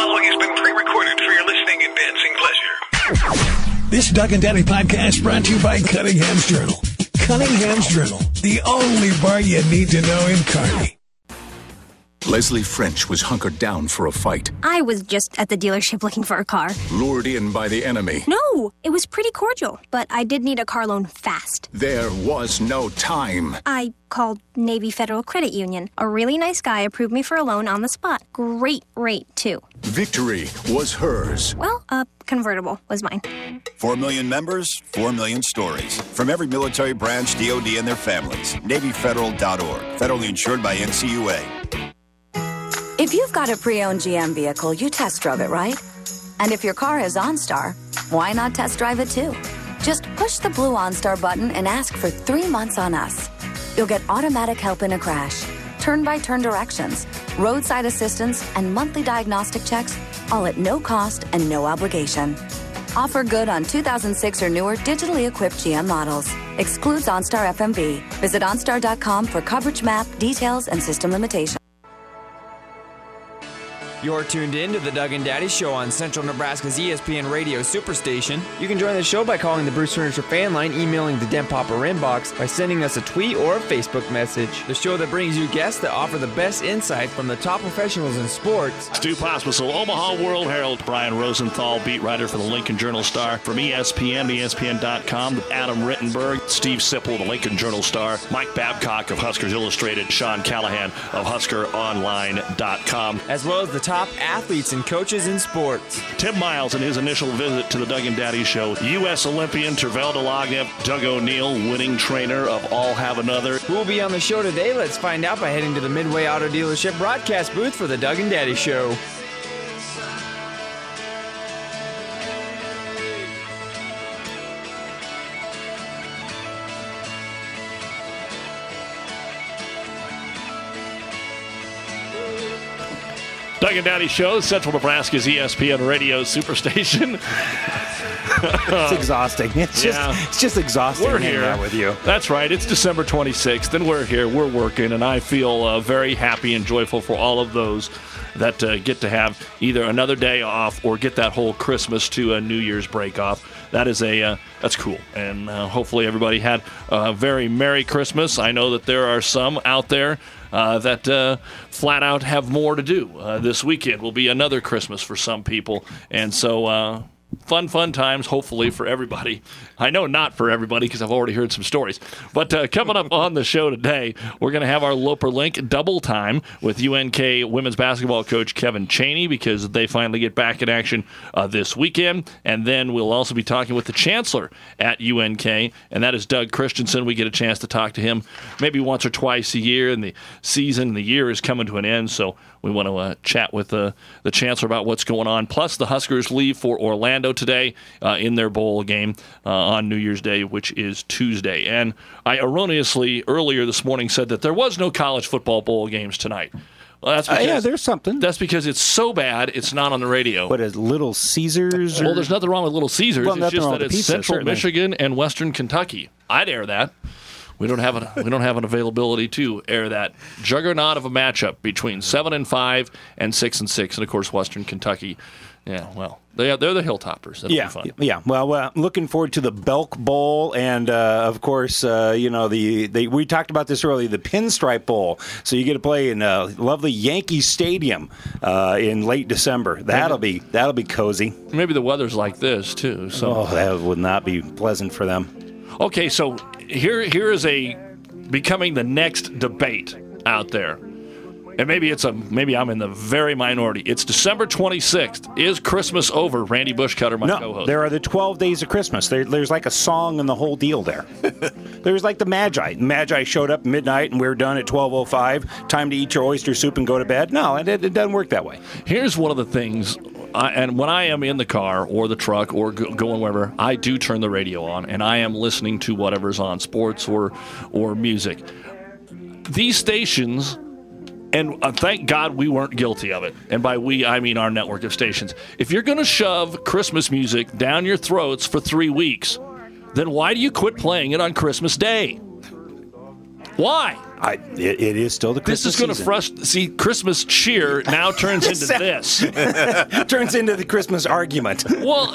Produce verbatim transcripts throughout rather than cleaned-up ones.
following has been pre-recorded for your listening and dancing pleasure. This Doug and Daddy podcast brought to you by Cunningham's Journal. Cunningham's Journal, the only bar you need to know in Kearney. Leslie French was hunkered down for a fight. I was just at the dealership looking for a car. Lured in by the enemy. No, it was pretty cordial, but I did need a car loan fast. There was no time. I called Navy Federal Credit Union. A really nice guy approved me for a loan on the spot. Great rate, too. Victory was hers. Well, a convertible was mine. Four million members, four million stories. From every military branch, D O D, and their families. Navy Federal dot org. Federally insured by N C U A. If you've got a pre-owned G M vehicle, you test drove it, right? And if your car is OnStar, why not test drive it too? Just push the blue OnStar button and ask for three months on us. You'll get automatic help in a crash, turn-by-turn directions, roadside assistance, and monthly diagnostic checks, all at no cost and no obligation. Offer good on two thousand six or newer digitally equipped G M models. Excludes OnStar F M V. Visit OnStar dot com for coverage map, details, and system limitations. You're tuned in to the Doug and Daddy Show on Central Nebraska's E S P N Radio Superstation. You can join the show by calling the Bruce Furniture fan line, emailing the Den Popper inbox, by sending us a tweet or a Facebook message. The show that brings you guests that offer the best insight from the top professionals in sports. Stu Pospisil, Omaha World Herald. Brian Rosenthal, beat writer for the Lincoln Journal-Star. From E S P N, E S P N dot com, Adam Rittenberg, Steve Sipple, the Lincoln Journal-Star, Mike Babcock of Huskers Illustrated, Sean Callahan of Husker Online dot com. As well as the top athletes and coaches in sports. Tim Miles in his initial visit to the Doug and Daddy Show. U S Olympian Tervel Delagnev, Doug O'Neill, winning trainer of All Have Another. Who will be on the show today? Let's find out by heading to the Midway Auto Dealership broadcast booth for the Doug and Daddy Show. Doug and Daddy Show, Central Nebraska's E S P N Radio Superstation. It's exhausting. It's just Yeah. it's just exhausting We're hanging here. out with you. That's right. It's December twenty-sixth, and we're here. We're working, and I feel uh, very happy and joyful for all of those that uh, get to have either another day off or get that whole Christmas to a New Year's break off. That is a uh, that's cool, and uh, hopefully everybody had a very Merry Christmas. I know that there are some out there uh, that uh, flat out have more to do. Uh, this weekend will be another Christmas for some people, and so. Uh, Fun, fun times, hopefully, for everybody. I know not for everybody because I've already heard some stories. But uh, coming up on the show today, we're going to have our Loper Link double time with U N K women's basketball coach Kevin Chaney because they finally get back in action uh, this weekend. And then we'll also be talking with the chancellor at U N K, and that is Doug Christensen. We get a chance to talk to him maybe once or twice a year, and the season, the year is coming to an end, so we want to uh, chat with uh, the chancellor about what's going on. Plus, the Huskers leave for Orlando today uh, in their bowl game uh, on New Year's Day, which is Tuesday. And I erroneously earlier this morning said that there was no college football bowl games tonight. Well, that's because, uh, yeah, there's something. That's because it's so bad it's not on the radio. What is Little Caesars? Or? Well, there's nothing wrong with Little Caesars. Well, it's just that it's it's pizza, Central certainly. Michigan and Western Kentucky. I'd air that. We don't have an we don't have an availability to air that juggernaut of a matchup between seven and five and six and six, and of course Western Kentucky. Yeah, well, they are, they're the Hilltoppers. That'll yeah, be fun. yeah. Well, well, looking forward to the Belk Bowl, and uh, of course, uh, you know the, the we talked about this earlier, the Pinstripe Bowl. So you get to play in uh, lovely Yankee Stadium uh, in late December. That'll be that'll be cozy. Maybe the weather's like this too. So oh, that would not be pleasant for them. Okay, so here here is a becoming the next debate out there. And maybe it's a maybe I'm in the very minority. It's December twenty-sixth. Is Christmas over? Randy Bushcutter, my no, co-host. There are the twelve days of Christmas. There, there's like a song and the whole deal there. There's like the Magi. Magi showed up at midnight and we were done at twelve oh five. Time to eat your oyster soup and go to bed. No, it, it doesn't work that way. Here's one of the things, I, and when I am in the car or the truck or go, going wherever, I do turn the radio on and I am listening to whatever's on, sports or or music. These stations. And uh, thank God we weren't guilty of it. And by we, I mean our network of stations. If you're going to shove Christmas music down your throats for three weeks, then why do you quit playing it on Christmas Day? Why? I, it, it is still the Christmas This is going to season. frustrate. See, Christmas cheer now turns into this. Turns into the Christmas argument. Well,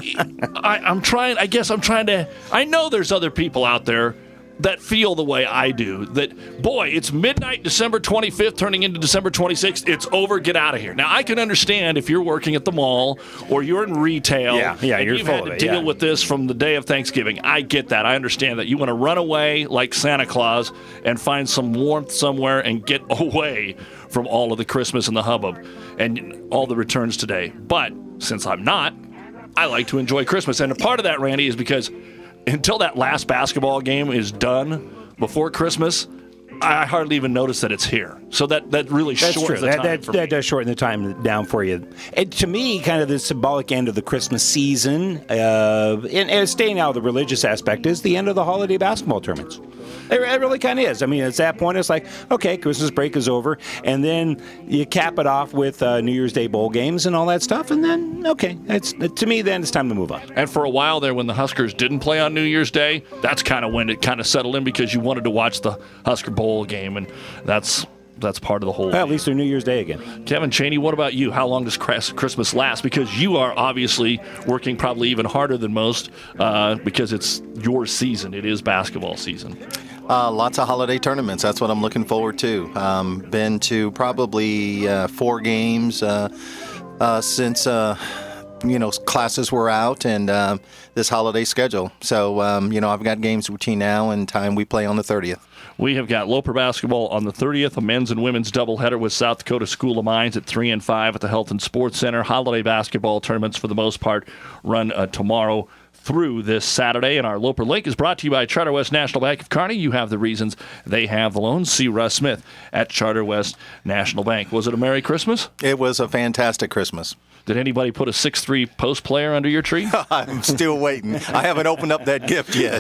I, I'm trying. I guess I'm trying to. I know there's other people out there that feel the way I do. That, boy, it's midnight, December twenty-fifth, turning into December twenty-sixth. It's over. Get out of here. Now, I can understand if you're working at the mall or you're in retail. Yeah, yeah, and you're you've full had of to it, deal yeah. with this from the day of Thanksgiving. I get that. I understand that. You want to run away like Santa Claus and find some warmth somewhere and get away from all of the Christmas and the hubbub and all the returns today. But since I'm not, I like to enjoy Christmas. And a part of that, Randy, is because until that last basketball game is done before Christmas, I hardly even notice that it's here. So that, that really That's shortens true. the That, time that, for that me. does shorten the time down for you. And to me, kind of the symbolic end of the Christmas season, uh, and, and staying out of the religious aspect, is the end of the holiday basketball tournaments. It, it really kind of is. I mean, at that point, it's like, okay, Christmas break is over, and then you cap it off with uh, New Year's Day bowl games and all that stuff, and then, okay, it's, to me, then it's time to move on. And for a while there, when the Huskers didn't play on New Year's Day, that's kind of when it kind of settled in because you wanted to watch the Husker Bowl game, and that's that's part of the whole Well, at thing. least they're New Year's Day again. Kevin Chaney, what about you? How long does Chris- Christmas last? Because you are obviously working probably even harder than most uh, because it's your season. It is basketball season. Uh, lots of holiday tournaments. That's what I'm looking forward to. Um, been to probably uh, four games uh, uh, since uh, you know classes were out and uh, this holiday schedule. So um, you know I've got games between now and time we play on the thirtieth. We have got Loper basketball on the thirtieth, a men's and women's doubleheader with South Dakota School of Mines at three and five at the Health and Sports Center. Holiday basketball tournaments, for the most part, run uh, tomorrow through this Saturday. And our Loper Link is brought to you by Charter West National Bank of Kearney. You have the reasons, they have the loans. See Russ Smith at Charter West National Bank. Was it a Merry Christmas? It was a fantastic Christmas. Did anybody put a six three post player under your tree? I'm still waiting. I haven't opened up that gift yet.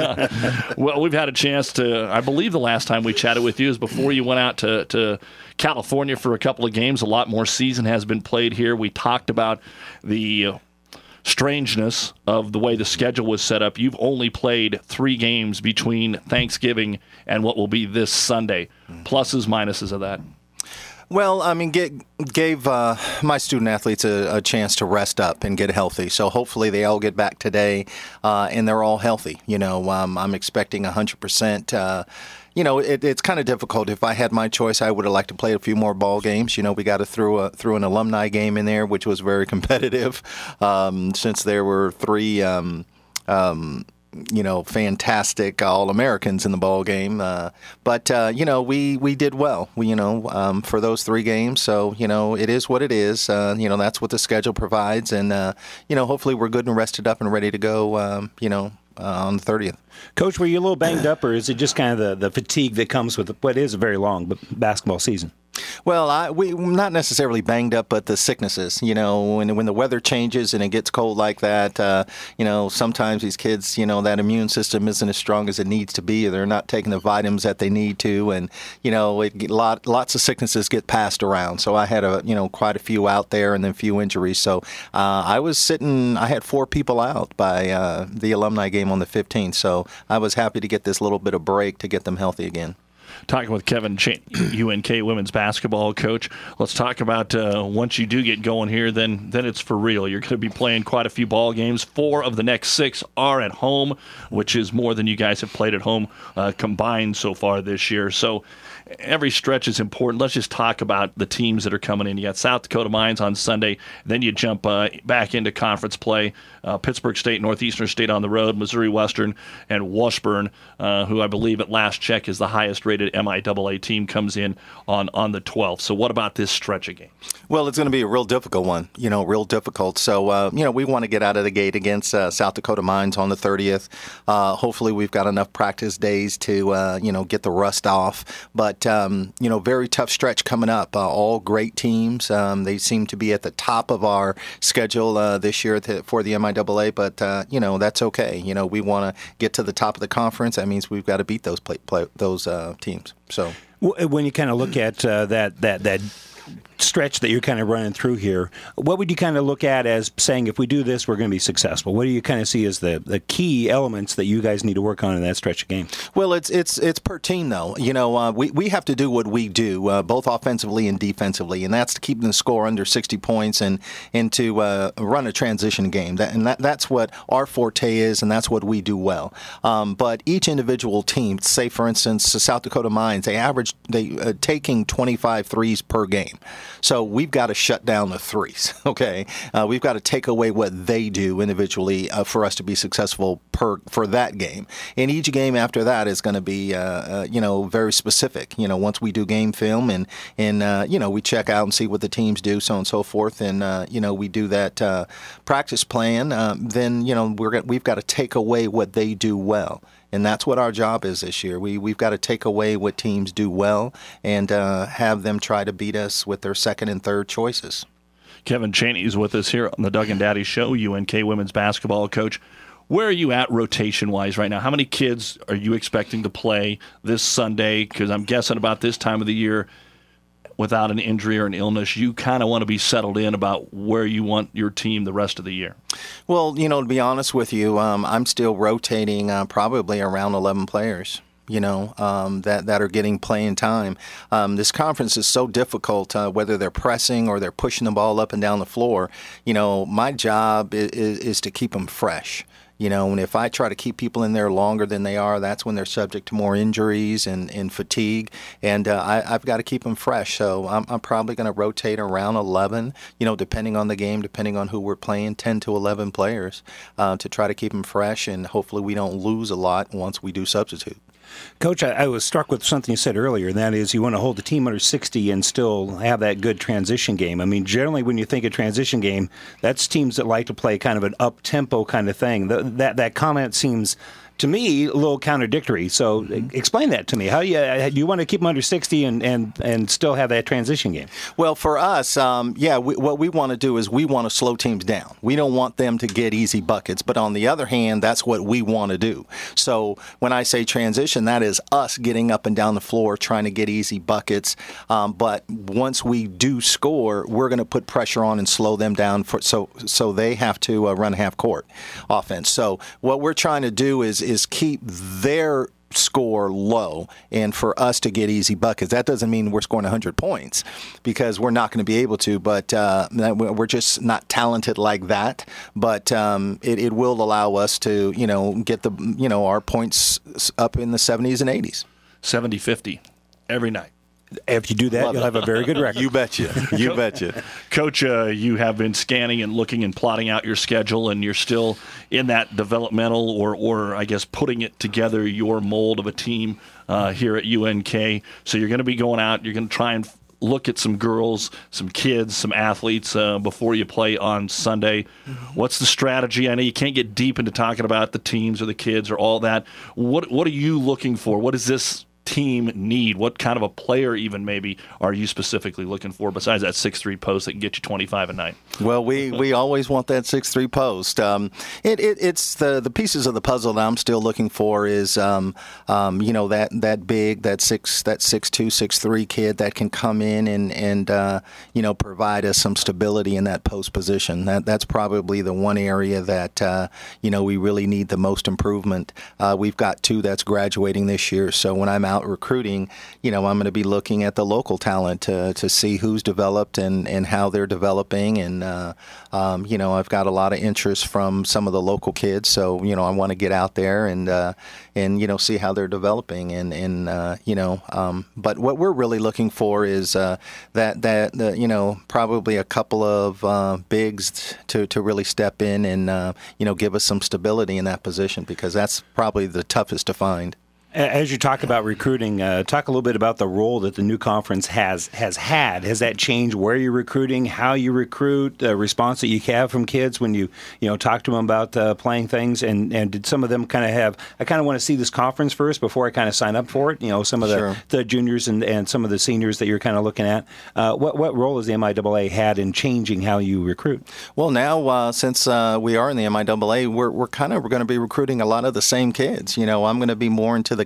Well, we've had a chance to, I believe the last time we chatted with you is before you went out to, to California for a couple of games. A lot more season has been played here. We talked about the uh, strangeness of the way the schedule was set up. You've only played three games between Thanksgiving and what will be this Sunday. Pluses, minuses of that. Well, I mean, get, gave uh, my student athletes a, a chance to rest up and get healthy. So hopefully they all get back today uh, and they're all healthy. You know, um, I'm expecting one hundred percent. Uh, you know, it, it's kind of difficult. If I had my choice, I would have liked to play a few more ball games. You know, we got to throw a, through an alumni game in there, which was very competitive um, since there were three um, um, you know, fantastic All-Americans in the ball game. Uh, but, uh, you know, we, we did well, we, you know, um, for those three games. So, you know, it is what it is. Uh, you know, that's what the schedule provides. And, uh, you know, hopefully we're good and rested up and ready to go, um, you know, uh, on the thirtieth. Coach, were you a little banged up, or is it just kind of the, the fatigue that comes with what is a very long basketball season? Well, I, we not necessarily banged up, but the sicknesses. You know, when when the weather changes and it gets cold like that, uh, you know, sometimes these kids, you know, that immune system isn't as strong as it needs to be. They're not taking the vitamins that they need to, and you know, it, lot lots of sicknesses get passed around. So I had a you know quite a few out there, and then a few injuries. So uh, I was sitting. I had four people out by uh, the alumni game on the fifteenth. So I was happy to get this little bit of break to get them healthy again. Talking with Kevin Ch- U N K women's basketball coach. Let's talk about uh, once you do get going here, then then it's for real. You're going to be playing quite a few ball games. Four of the next six are at home, which is more than you guys have played at home uh, combined so far this year. So every stretch is important. Let's just talk about the teams that are coming in. You got South Dakota Mines on Sunday. Then you jump uh, back into conference play. Uh, Pittsburgh State, Northeastern State on the road, Missouri Western, and Washburn, uh, who I believe at last check is the highest-rated M I A A team, comes in on, on the twelfth. So what about this stretch of games? Well, it's going to be a real difficult one, you know, real difficult. So, uh, you know, we want to get out of the gate against uh, South Dakota Mines on the thirtieth. Uh, hopefully we've got enough practice days to, uh, you know, get the rust off. But, um, you know, very tough stretch coming up. Uh, all great teams. Um, they seem to be at the top of our schedule uh, this year for the M I A A, but, uh, you know, that's okay. You know, we want to get to the top of the conference. That means we've got to beat those play, play, those uh, teams. So when you kind of look at uh, that that that stretch that you're kind of running through here, what would you kind of look at as saying, if we do this, we're going to be successful? What do you kind of see as the, the key elements that you guys need to work on in that stretch of game? Well, it's it's it's per team, though. You know, uh, we, we have to do what we do, uh, both offensively and defensively, and that's to keep the score under sixty points and, and to uh, run a transition game. That, and that, that's what our forte is, and that's what we do well. Um, but each individual team, say, for instance, South Dakota Mines, they average they uh, taking twenty-five threes per game. So we've got to shut down the threes, okay? Uh, we've got to take away what they do individually uh, for us to be successful per for that game. And each game after that is going to be, uh, uh, you know, very specific. You know, once we do game film and, and uh, you know, we check out and see what the teams do, so on and so forth, and, uh, you know, we do that uh, practice plan, uh, then, you know, we're we've got to take away what they do well. And that's what our job is this year. We, we've got to take away what teams do well and uh, have them try to beat us with their second and third choices. Kevin Chaney is with us here on the Doug and Daddy Show, U N K women's basketball coach. Where are you at rotation-wise right now? How many kids are you expecting to play this Sunday? Because I'm guessing about this time of the year, without an injury or an illness, you kind of want to be settled in about where you want your team the rest of the year. Well, you know, to be honest with you, um, I'm still rotating uh, probably around eleven players. You know, um, that, that are getting playing time. Um, this conference is so difficult, uh, whether they're pressing or they're pushing the ball up and down the floor. You know, my job is, is, is to keep them fresh. You know, and if I try to keep people in there longer than they are, that's when they're subject to more injuries and, and fatigue. And uh, I, I've got to keep them fresh. So I'm, I'm probably going to rotate around eleven, you know, depending on the game, depending on who we're playing, ten to eleven players uh, to try to keep them fresh. And hopefully we don't lose a lot once we do substitute. Coach, I, I was struck with something you said earlier, and that is you want to hold the team under sixty and still have that good transition game. I mean, generally when you think of transition game, that's teams that like to play kind of an up-tempo kind of thing. The, that, that comment seems, to me, a little contradictory. So mm-hmm. explain that to me. How do you, uh, do you want to keep them under sixty and, and, and still have that transition game? Well, for us, um, yeah, we, what we want to do is we want to slow teams down. We don't want them to get easy buckets. But on the other hand, that's what we want to do. So when I say transition, that is us getting up and down the floor trying to get easy buckets. Um, but once we do score, we're going to put pressure on and slow them down for, so so they have to uh, run half court offense. So what we're trying to do is is keep their score low and for us to get easy buckets. That doesn't mean we're scoring one hundred points because we're not going to be able to, but uh, we're just not talented like that. But um, it, it will allow us to, you know, get the, you know, our points up in the seventies and eighties. seventy fifty every night. If you do that, Love you'll it. have a very good record. You betcha. You betcha. Coach, uh, you have been scanning and looking and plotting out your schedule, and you're still in that developmental or, or I guess, putting it together your mold of a team uh, here at U N K. So you're going to be going out. You're going to try and look at some girls, some kids, some athletes uh, before you play on Sunday. Mm-hmm. What's the strategy? I know you can't get deep into talking about the teams or the kids or all that. What What are you looking for? What is this team need? What kind of a player even maybe are you specifically looking for besides that six three post that can get you twenty-five a night? Well, we, we always want that six three post. Um, it, it it's the the pieces of the puzzle that I'm still looking for is um, um, you know that that big that six that six two six three kid that can come in and and uh, you know provide us some stability in that post position. That that's probably the one area that uh, you know we really need the most improvement. Uh, we've got two that's graduating this year, so when I'm out recruiting, you know, I'm going to be looking at the local talent to, to see who's developed and, and how they're developing. And, uh, um, you know, I've got a lot of interest from some of the local kids. So, you know, I want to get out there and, uh, and you know, see how they're developing. And, and uh, you know, um, but what we're really looking for is uh, that, that uh, you know, probably a couple of uh, bigs to, to really step in and, uh, you know, give us some stability in that position because that's probably the toughest to find. As you talk about recruiting, uh, talk a little bit about the role that the new conference has has had. Has that changed where you're recruiting, how you recruit, the response that you have from kids when you you know talk to them about uh, playing things? And, and did some of them kind of have, I kind of want to see this conference first before I kind of sign up for it? You know, some of the, Sure. the juniors and, and some of the seniors that you're kind of looking at. Uh, what, what role has the M I A A had in changing how you recruit? Well, now uh, since uh, we are in the M I A A, we're we're kind of going to be recruiting a lot of the same kids. You know, I'm going to be more into the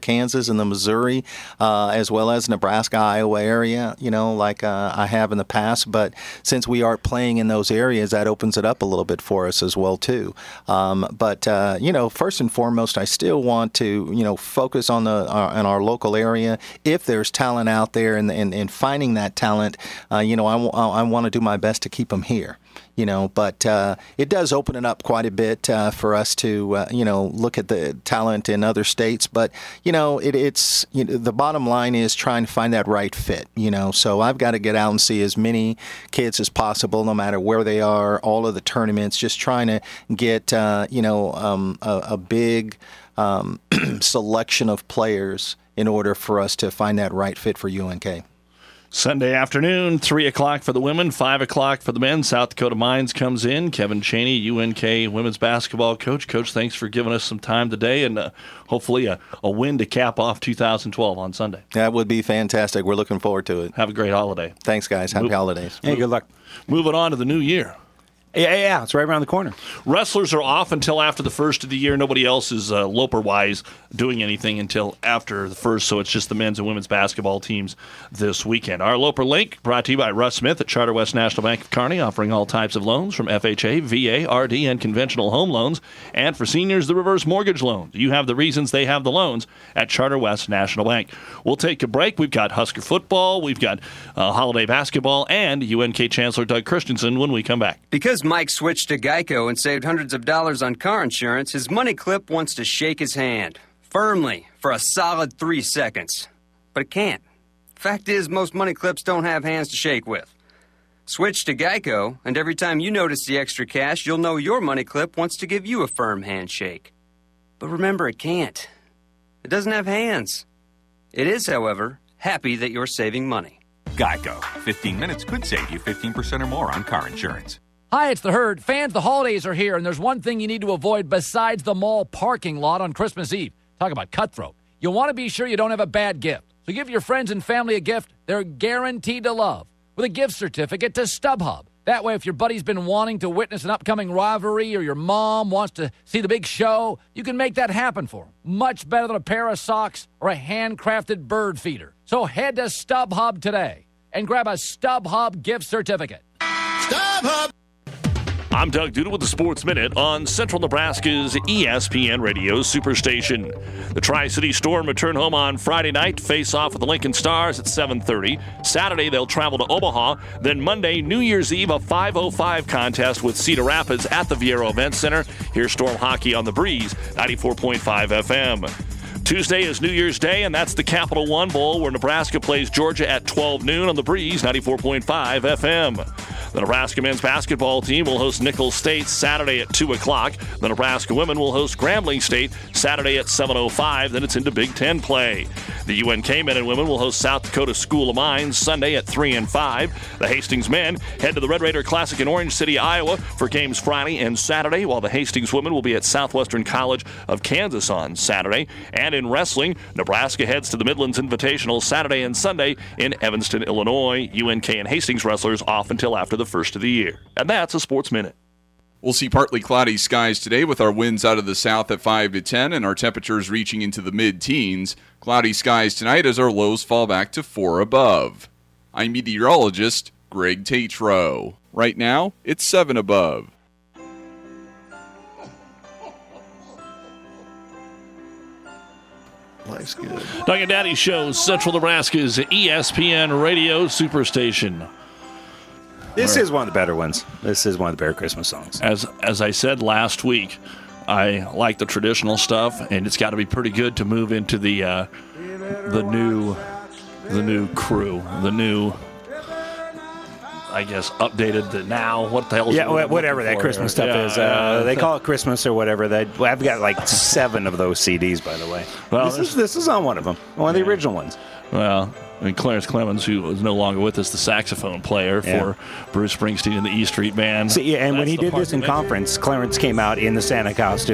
Kansas and the Missouri, uh, as well as Nebraska, Iowa area, you know, like uh, I have in the past. But since we are playing in those areas, that opens it up a little bit for us as well, too. Um, but, uh, you know, first and foremost, I still want to, you know, focus on the uh, in our local area. If there's talent out there and, and, and finding that talent, uh, you know, I, w- I want to do my best to keep them here. You know, but uh, it does open it up quite a bit uh, for us to, uh, you know, look at the talent in other states. But, you know, it, it's you know, the bottom line is trying to find that right fit, you know. So I've got to get out and see as many kids as possible, no matter where they are, all of the tournaments, just trying to get, uh, you know, um, a, a big um, selection of players in order for us to find that right fit for U N K. Sunday afternoon, three o'clock for the women, five o'clock for the men. South Dakota Mines comes in. Kevin Chaney, U N K women's basketball coach. Coach, thanks for giving us some time today, and uh, hopefully a, a win to cap off two thousand twelve on Sunday. That would be fantastic. We're looking forward to it. Have a great holiday. Thanks, guys. Happy Move, holidays. Hey, good luck. Moving on to the new year. Yeah, yeah, it's right around the corner. Wrestlers are off until after the first of the year. Nobody else is uh, Loper-wise doing anything until after the first, so it's just the men's and women's basketball teams this weekend. Our Loper Link brought to you by Russ Smith at Charter West National Bank of Kearney, offering all types of loans from F H A, V A, R D, and conventional home loans. And for seniors, the reverse mortgage loan. You have the reasons, they have the loans at Charter West National Bank. We'll take a break. We've got Husker football, we've got uh, holiday basketball, and U N K Chancellor Doug Christensen when we come back. Because Mike switched to Geico and saved hundreds of dollars on car insurance, his money clip wants to shake his hand firmly for a solid three seconds. But it can't. Fact is, most money clips don't have hands to shake with. Switch to Geico, and every time you notice the extra cash, you'll know your money clip wants to give you a firm handshake. But remember, it can't. It doesn't have hands. It is, however, happy that you're saving money. Geico. fifteen minutes could save you fifteen percent or more on car insurance. Hi, it's The Herd. Fans, the holidays are here, and there's one thing you need to avoid besides the mall parking lot on Christmas Eve. Talk about cutthroat. You'll want to be sure you don't have a bad gift. So give your friends and family a gift they're guaranteed to love with a gift certificate to StubHub. That way, if your buddy's been wanting to witness an upcoming rivalry or your mom wants to see the big show, you can make that happen for them. Much better than a pair of socks or a handcrafted bird feeder. So head to StubHub today and grab a StubHub gift certificate. StubHub! I'm Doug Duda with the Sports Minute on Central Nebraska's E S P N Radio Superstation. The Tri-City Storm return home on Friday night, face off with the Lincoln Stars at seven thirty. Saturday, they'll travel to Omaha. Then Monday, New Year's Eve, a five oh five contest with Cedar Rapids at the Viero Event Center. Here's Storm Hockey on the Breeze, ninety-four point five F M. Tuesday is New Year's Day, and that's the Capital One Bowl, where Nebraska plays Georgia at twelve noon on the Breeze, ninety-four point five F M. The Nebraska men's basketball team will host Nicholls State Saturday at two o'clock. The Nebraska women will host Grambling State Saturday at seven oh five. Then it's into Big Ten play. The U N K men and women will host South Dakota School of Mines Sunday at three and five. The Hastings men head to the Red Raider Classic in Orange City, Iowa for games Friday and Saturday, while the Hastings women will be at Southwestern College of Kansas on Saturday. And in wrestling, Nebraska heads to the Midlands Invitational Saturday and Sunday in Evanston, Illinois. U N K and Hastings wrestlers off until after the first of the year. And that's a Sports Minute. We'll see partly cloudy skies today with our winds out of the south at five to ten and our temperatures reaching into the mid-teens. Cloudy skies tonight as our lows fall back to four above. I'm meteorologist Greg Tatro. Right now, it's seven above. Life's good. Doug and Daddy shows Central Nebraska's E S P N Radio Superstation. This is one of the better ones. This is one of the better Christmas songs. As as I said last week, I like the traditional stuff, and it's got to be pretty good to move into the uh, the new the new crew, the new, I guess, updated the now. What the hell? Yeah, whatever that Christmas stuff yeah, is. Uh, uh, they call it Christmas or whatever. That well, I've got like seven of those C Ds, by the way. Well, this is this is on one of them, one of yeah. the original ones. Well, I mean, Clarence Clemens, who is no longer with us, the saxophone player yeah. for Bruce Springsteen and the E Street Band. See, yeah, and That's when he did this in that conference, Clarence came out in the Santa costume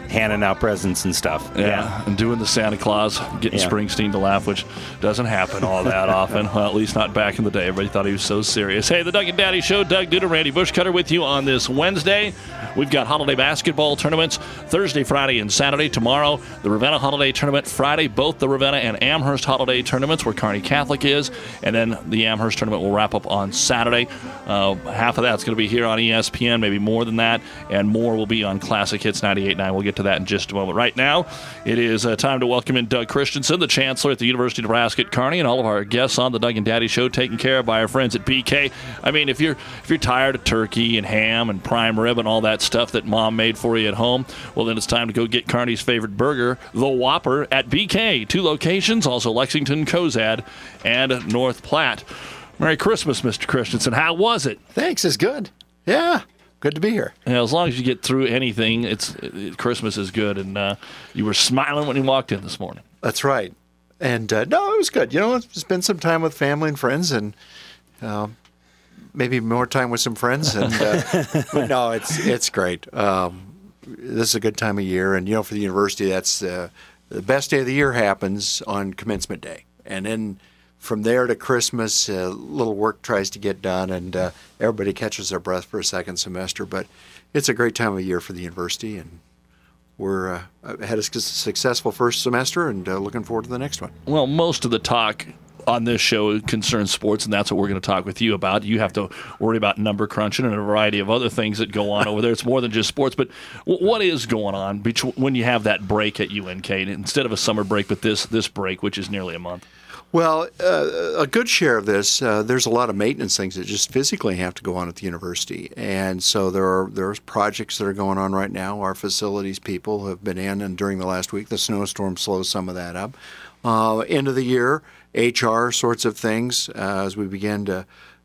handing out presents and stuff. Yeah, Yeah. and doing the Santa Claus, getting Yeah. Springsteen to laugh, which doesn't happen all that often. Well, at least not back in the day. Everybody thought he was so serious. Hey, the Doug and Daddy Show. Doug Duda, Randy Bushcutter with you on this Wednesday. We've got holiday basketball tournaments Thursday, Friday, and Saturday. Tomorrow, the Ravenna Holiday Tournament. Friday, both the Ravenna and Amherst Holiday Tournaments, where Kearney Catholic is. And then the Amherst Tournament will wrap up on Saturday. Uh, half of that's going to be here on E S P N, maybe more than that. And more will be on Classic Hits ninety-eight point nine. We'll get to that in just a moment. Right now, it is uh, time to welcome in Doug Christensen, the Chancellor at the University of Nebraska at Kearney, and all of our guests on the Doug and Daddy Show taken care of by our friends at B K. I mean, if you're if you're tired of turkey and ham and prime rib and all that stuff that Mom made for you at home, well, then it's time to go get Kearney's favorite burger, the Whopper, at B K. Two locations, also Lexington, Cozad, and North Platte. Merry Christmas, Mister Christensen. How was it? Thanks. It's good. Yeah. Good to be here. Yeah, as long as you get through anything, it's it, Christmas is good. And uh, you were smiling when you walked in this morning. That's right. And uh, no, it was good. You know, spend some time with family and friends, and uh, maybe more time with some friends. And uh, but no, it's it's great. Um, this is a good time of year, and you know, for the university, that's uh, the best day of the year happens on commencement day, and then from there to Christmas, a uh, little work tries to get done, and uh, everybody catches their breath for a second semester. But it's a great time of year for the university, and we're uh, had a successful first semester, and uh, looking forward to the next one. Well, most of the talk on this show concerns sports, and that's what we're going to talk with you about. You have to worry about number crunching and a variety of other things that go on over there. It's more than just sports. But w- what is going on between when you have that break at U N K, instead of a summer break, but this this break, which is nearly a month? Well, uh, a good share of this, uh, there's a lot of maintenance things that just physically have to go on at the university. And so there are there's projects that are going on right now. Our facilities people have been in, and during the last week, the snowstorm slows some of that up. Uh, end of the year, H R sorts of things uh, as we begin to,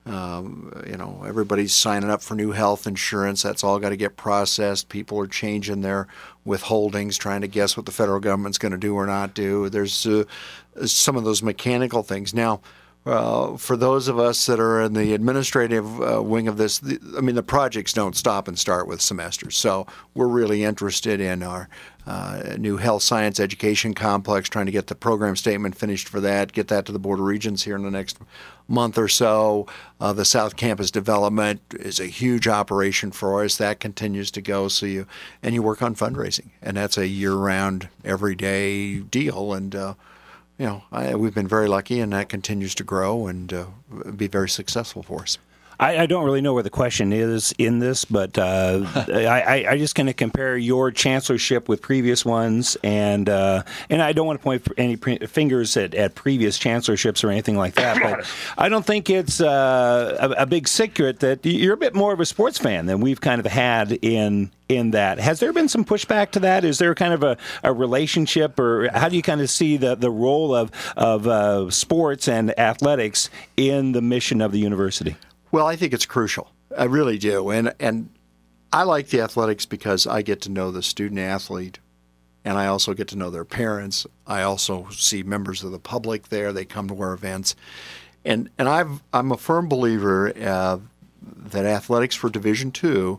um, you know, everybody's signing up for new health insurance. That's all got to get processed. People are changing their withholdings, trying to guess what the federal government's going to do or not do. There's uh, some of those mechanical things. Now, uh, for those of us that are in the administrative uh, wing of this, the, I mean, the projects don't stop and start with semesters. So we're really interested in our uh, new health science education complex, trying to get the program statement finished for that, get that to the Board of Regents here in the next month or so. Uh, the South Campus development is a huge operation for us. That continues to go. So you and you work on fundraising, and that's a year-round, everyday deal. And uh, you know, I, we've been very lucky, and that continues to grow and uh, be very successful for us. I, I don't really know where the question is in this, but uh, I, I just kind of compare your chancellorship with previous ones, and uh, and I don't want to point any pre- fingers at, at previous chancellorships or anything like that, but I don't think it's uh, a, a big secret that you're a bit more of a sports fan than we've kind of had in in that. Has there been some pushback to that? Is there kind of a, a relationship, or how do you kind of see the, the role of, of uh, sports and athletics in the mission of the university? Well, I think it's crucial. I really do. And and I like the athletics because I get to know the student athlete, and I also get to know their parents. I also see members of the public there. They come to our events. And and I've, I'm a firm believer uh, that athletics for Division two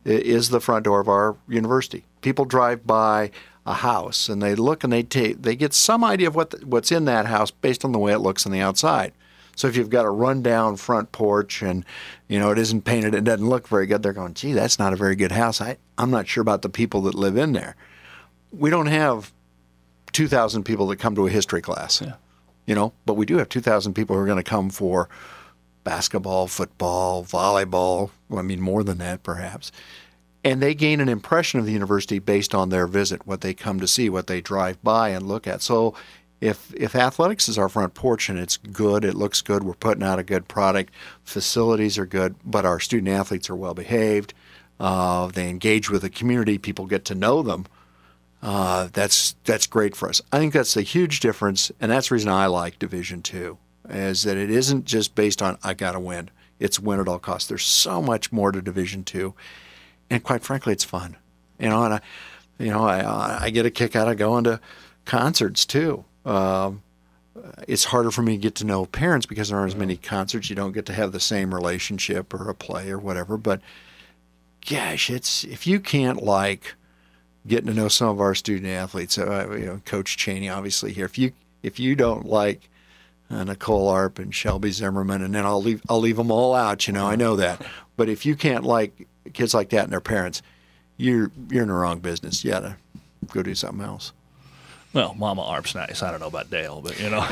is the front door of our university. People drive by a house, and they look and they take, they get some idea of what the, what's in that house based on the way it looks on the outside. So if you've got a rundown front porch and, you know, it isn't painted, it doesn't look very good, they're going, gee, that's not a very good house. I, I'm not sure about the people that live in there. We don't have two thousand people that come to a history class, yeah. you know, but we do have two thousand people who are going to come for basketball, football, volleyball, well, I mean, more than that perhaps. And they gain an impression of the university based on their visit, what they come to see, what they drive by and look at. So If if athletics is our front porch and it's good, it looks good, we're putting out a good product, facilities are good, but our student athletes are well behaved, uh, they engage with the community, people get to know them, uh, that's that's great for us. I think that's a huge difference, and that's the reason I like Division Two, is that it isn't just based on I got to win. It's win at all costs. There's so much more to Division Two, and quite frankly, it's fun. You know, and I, you know, I I get a kick out of going to concerts too. Um, it's harder for me to get to know parents because there aren't as many concerts. You don't get to have the same relationship or a play or whatever. But gosh, it's if you can't like getting to know some of our student athletes. Uh, you know, Coach Cheney, obviously here. If you if you don't like uh, Nicole Arp and Shelby Zimmerman, and then I'll leave I'll leave them all out. You know, I know that. But if you can't like kids like that and their parents, you're you're in the wrong business. You gotta go do something else. Well, Mama Arp's nice. I don't know about Dale, but, you know.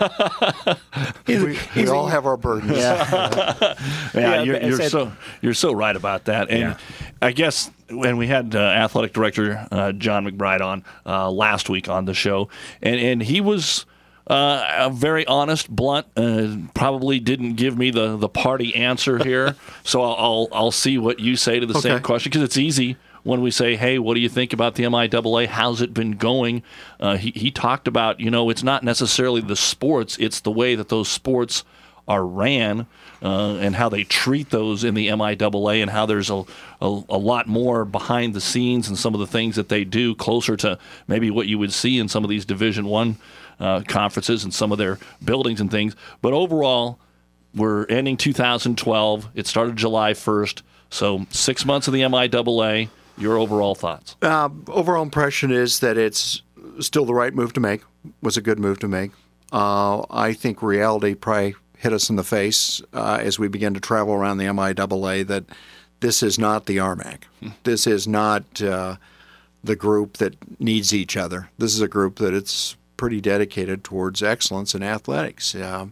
we we all have our burdens. Yeah, yeah, Yeah, you're, but you're said- so you're so right about that. And Yeah. I guess when we had uh, athletic director uh, John McBride on uh, last week on the show, and, and he was uh, very honest, blunt, uh, probably didn't give me the, the party answer here. So I'll, I'll I'll see what you say to the same Okay. question, because it's easy. When we say, hey, what do you think about the M I A A? How's it been going? Uh, he, he talked about, you know, it's not necessarily the sports, it's the way that those sports are ran uh, and how they treat those in the M I A A, and how there's a, a, a lot more behind the scenes and some of the things that they do closer to maybe what you would see in some of these Division One uh, conferences and some of their buildings and things. But overall, we're ending two thousand twelve. It started July first, so six months of the M I A A. Your overall thoughts? Uh, overall impression is that it's still the right move to make. Was a good move to make. Uh, I think reality probably hit us in the face uh, as we began to travel around the M I A A that this is not the R M A C. This is not uh, the group that needs each other. This is a group that it's pretty dedicated towards excellence in athletics. Uh,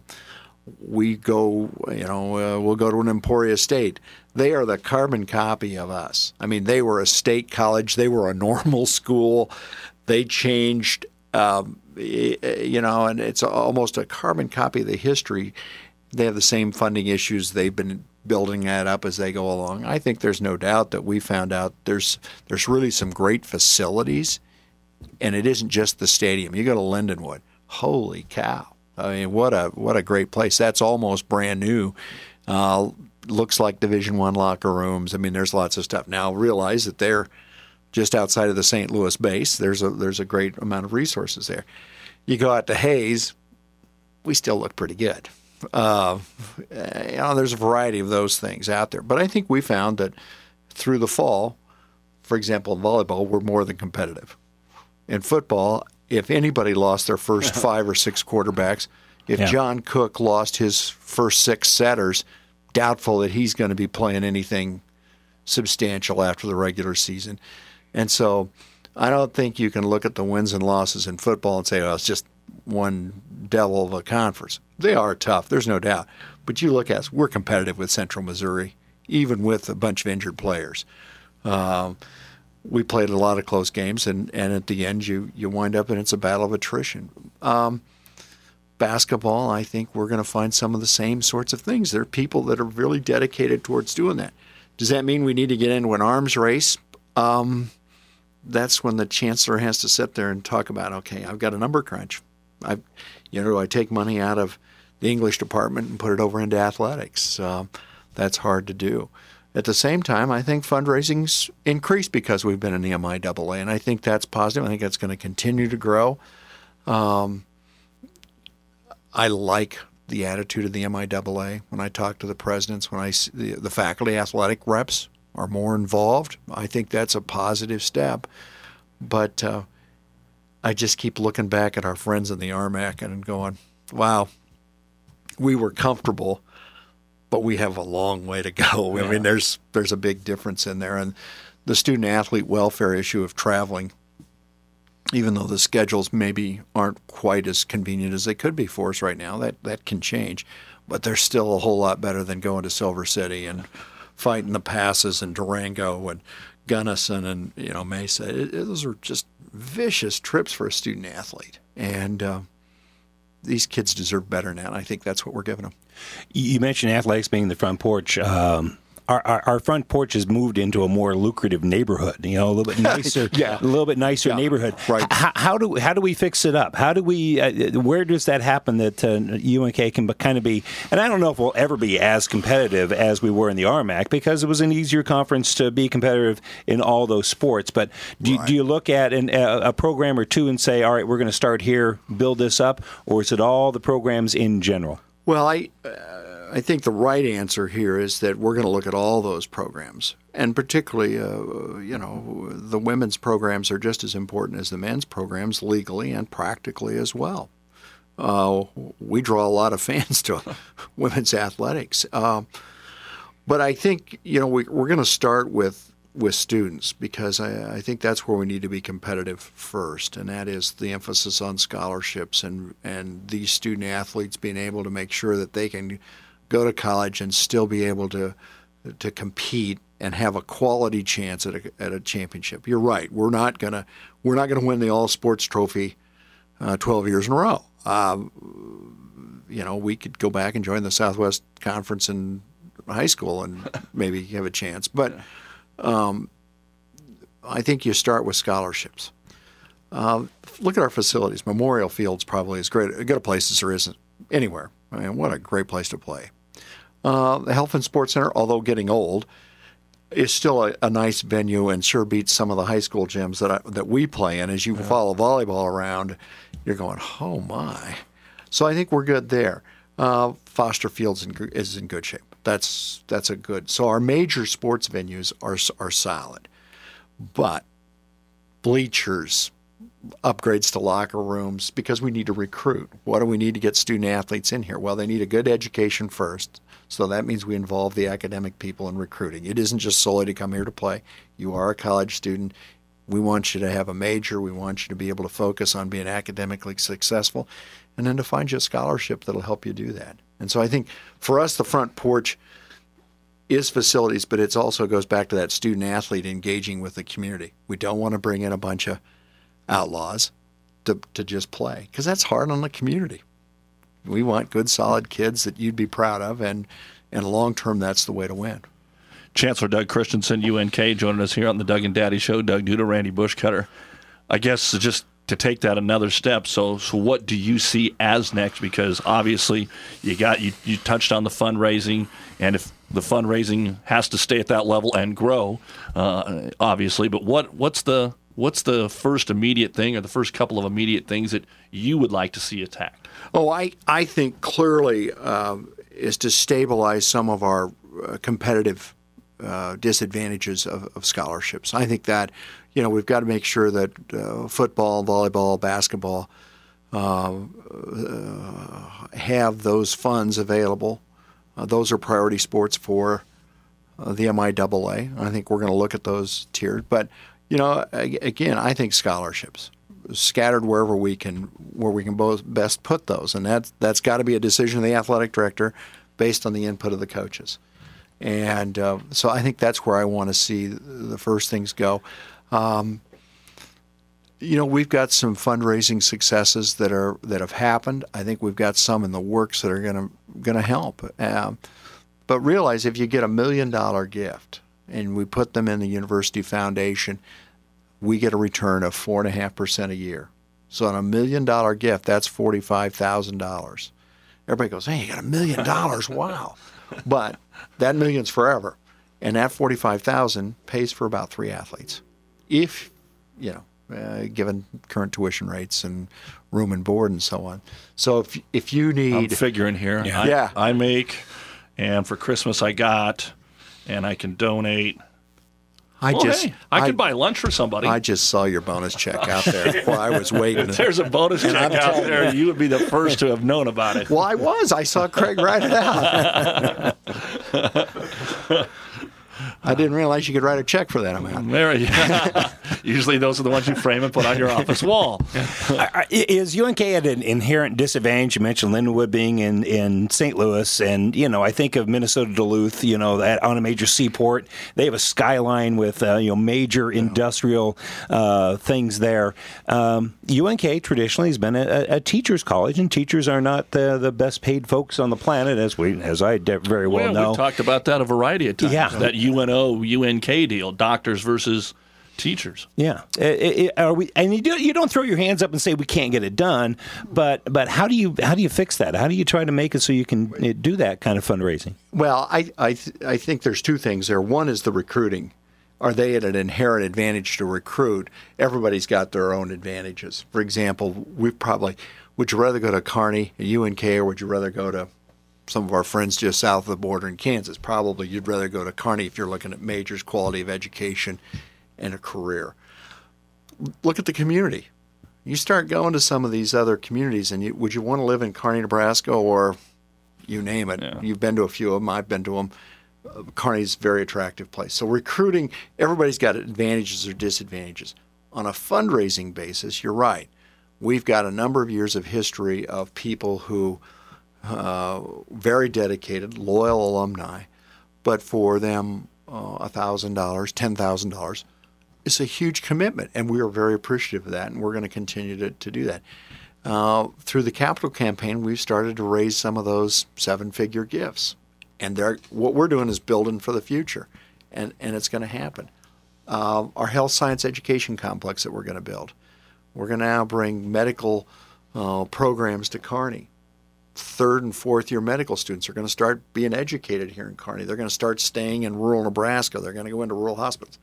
we go, you know, uh, we'll go to an Emporia State. They are the carbon copy of us. I mean, they were a state college. They were a normal school. They changed, um, you know, and it's almost a carbon copy of the history. They have the same funding issues. They've been building that up as they go along. I think there's no doubt that we found out there's there's really some great facilities, and it isn't just the stadium. You go to Lindenwood. Holy cow. I mean, what a what a great place. That's almost brand new. Uh, looks like Division One locker rooms. I mean, there's lots of stuff. Now, realize that they're just outside of the Saint Louis base. There's a there's a great amount of resources there. You go out to Hayes, we still look pretty good. Uh, you know, there's a variety of those things out there. But I think we found that through the fall, for example, in volleyball, we're more than competitive. In football, if anybody lost their first five or six quarterbacks, if Yeah. John Cook lost his first six setters, doubtful that he's going to be playing anything substantial after the regular season. And so I don't think you can look at the wins and losses in football and say, oh, it's just one devil of a conference. They are tough, there's no doubt. But you look at us, we're competitive with Central Missouri, even with a bunch of injured players. Um, we played a lot of close games, and, and at the end you, you wind up and it's a battle of attrition. Um, basketball, I think we're going to find some of the same sorts of things. There are people that are really dedicated towards doing that. Does that mean we need to get into an arms race? Um, that's when the chancellor has to sit there and talk about, okay, I've got a number crunch. I, you know, do I take money out of the English department and put it over into athletics? Uh, that's hard to do. At the same time, I think fundraising's increased because we've been in the M I A A, and I think that's positive. I think that's going to continue to grow. Um, I like the attitude of the M I A A. When I talk to the presidents, when I see the, the faculty athletic reps are more involved, I think that's a positive step. But uh, I just keep looking back at our friends in the R M A C and going, wow, we were comfortable, but we have a long way to go. Yeah. I mean, there's there's a big difference in there. And the student-athlete welfare issue of traveling, even though the schedules maybe aren't quite as convenient as they could be for us right now, that, that can change. But they're still a whole lot better than going to Silver City and fighting the passes in Durango and Gunnison and, you know, Mesa. It, it, those are just vicious trips for a student-athlete. And uh, these kids deserve better than that. I think that's what we're giving them. You mentioned athletics being the front porch. Um, our, our, our front porch has moved into a more lucrative neighborhood. You know, a little bit nicer, Yeah. a little bit nicer Yeah. neighborhood. Right. How, how do how do we fix it up? How do we? Uh, where does that happen? That uh, U N K can kind of be, and I don't know if we'll ever be as competitive as we were in the R M A C because it was an easier conference to be competitive in all those sports. But do, Right. do you look at an, a, a program or two and say, all right, we're going to start here, build this up, or is it all the programs in general? Well, I uh, I think the right answer here is that we're going to look at all those programs, and particularly, uh, you know, the women's programs are just as important as the men's programs legally and practically as well. Uh, we draw a lot of fans to women's athletics, uh, but I think you know we, we're going to start with with students because I, I think that's where we need to be competitive first, and that is the emphasis on scholarships and and these student athletes being able to make sure that they can go to college and still be able to to compete and have a quality chance at a, at a championship. You're right. We're not gonna we're not gonna win the All Sports Trophy uh, twelve years in a row. Uh, you know, we could go back and join the Southwest Conference in high school and maybe have a chance. But um, I think you start with scholarships. Uh, look at our facilities. Memorial Field's probably as great as good a place as there isn't anywhere. I mean, what a great place to play. Uh, the Health and Sports Center, although getting old, is still a, a nice venue and sure beats some of the high school gyms that I, that we play in. As you yeah. follow volleyball around, you're going, oh my. So I think we're good there. Uh, Foster Fields in, is in good shape. That's that's a good. So our major sports venues are are solid, but bleachers, upgrades to locker rooms, because we need to recruit. What do we need to get student athletes in here? Well, they need a good education first. So that means we involve the academic people in recruiting. It isn't just solely to come here to play. You are a college student. We want you to have a major. We want you to be able to focus on being academically successful, and then to find you a scholarship that'll help you do that. And so I think for us, the front porch is facilities, but it also goes back to that student athlete engaging with the community. We don't want to bring in a bunch of outlaws to to just play, because that's hard on the community. We want good, solid kids that you'd be proud of, and, and long term, that's the way to win. Chancellor Doug Christensen, U N K, joining us here on the Doug and Daddy Show. Doug Duda, Randy Bushcutter. I guess just to take that another step, so so what do you see as next? Because obviously you got you, you touched on the fundraising, and if the fundraising has to stay at that level and grow, uh, obviously, but what what's the what's the first immediate thing, or the first couple of immediate things that you would like to see attacked? Oh, I, I think clearly um, is to stabilize some of our uh, competitive uh, disadvantages of, of scholarships. I think that, you know, we've got to make sure that uh, football, volleyball, basketball uh, uh, have those funds available. Uh, those are priority sports for uh, the M I A A. I think we're going to look at those tiered. But, you know, again, I think scholarships scattered wherever we can, where we can both best put those, and that's that's got to be a decision of the athletic director, based on the input of the coaches. And uh, so I think that's where I want to see the first things go. Um, you know, we've got some fundraising successes that are that have happened. I think we've got some in the works that are going to going to help. Um, but realize if you get a million dollar gift and we put them in the University Foundation, we get a return of four and a half percent a year. So on a million dollar gift, that's forty-five thousand dollars. Everybody goes, "Hey, you got a million dollars? Wow!" But that million's forever, and that forty-five thousand pays for about three athletes, if you know, uh, given current tuition rates and room and board and so on. So if if you need, I'm figuring here, yeah, I, yeah. I make, and for Christmas I got, and I can donate. I well, just, hey, I, I could buy lunch for somebody. I just saw your bonus check out there while I was waiting. If there's a bonus check out there, you. you would be the first to have known about it. Well, I was. I saw Craig write it out. I didn't realize you could write a check for that amount. There, yeah. Usually those are the ones you frame and put on your office wall. Is U N K at an inherent disadvantage? You mentioned Lindenwood being in, in Saint Louis, and, you know, I think of Minnesota Duluth, you know, that on a major seaport. They have a skyline with, uh, you know, major industrial uh, things there. Um, U N K traditionally has been a, a teacher's college, and teachers are not the, the best paid folks on the planet, as we as I very well, well know. We've talked about that a variety of times. Yeah. That U N O, U N K deal, doctors versus teachers. Yeah, it, it, are we? And you do, you don't throw your hands up and say we can't get it done, but but how do you how do you fix that? How do you try to make it so you can do that kind of fundraising? Well, I I th- I think there's two things there. One is the recruiting. Are they at an inherent advantage to recruit? Everybody's got their own advantages. For example, we probably would you rather go to Kearney, U N K, or would you rather go to some of our friends just south of the border in Kansas. Probably you'd rather go to Kearney if you're looking at majors, quality of education, and a career. Look at the community. You start going to some of these other communities, and you, would you want to live in Kearney, Nebraska, or you name it? Yeah. You've been to a few of them. I've been to them. Uh, Kearney's a very attractive place. So recruiting, everybody's got advantages or disadvantages. On a fundraising basis, you're right. We've got a number of years of history of people who uh, very dedicated, loyal alumni, but for them, uh, one thousand dollars, ten thousand dollars, it's a huge commitment, and we are very appreciative of that, and we're going to continue to, to do that. Uh, through the capital campaign, we've started to raise some of those seven-figure gifts, and what we're doing is building for the future, and, and it's going to happen. Uh, our health science education complex that we're going to build. We're going to now bring medical uh, programs to Kearney. Third and fourth year medical students are going to start being educated here in Kearney. They're going to start staying in rural Nebraska. They're going to go into rural hospitals.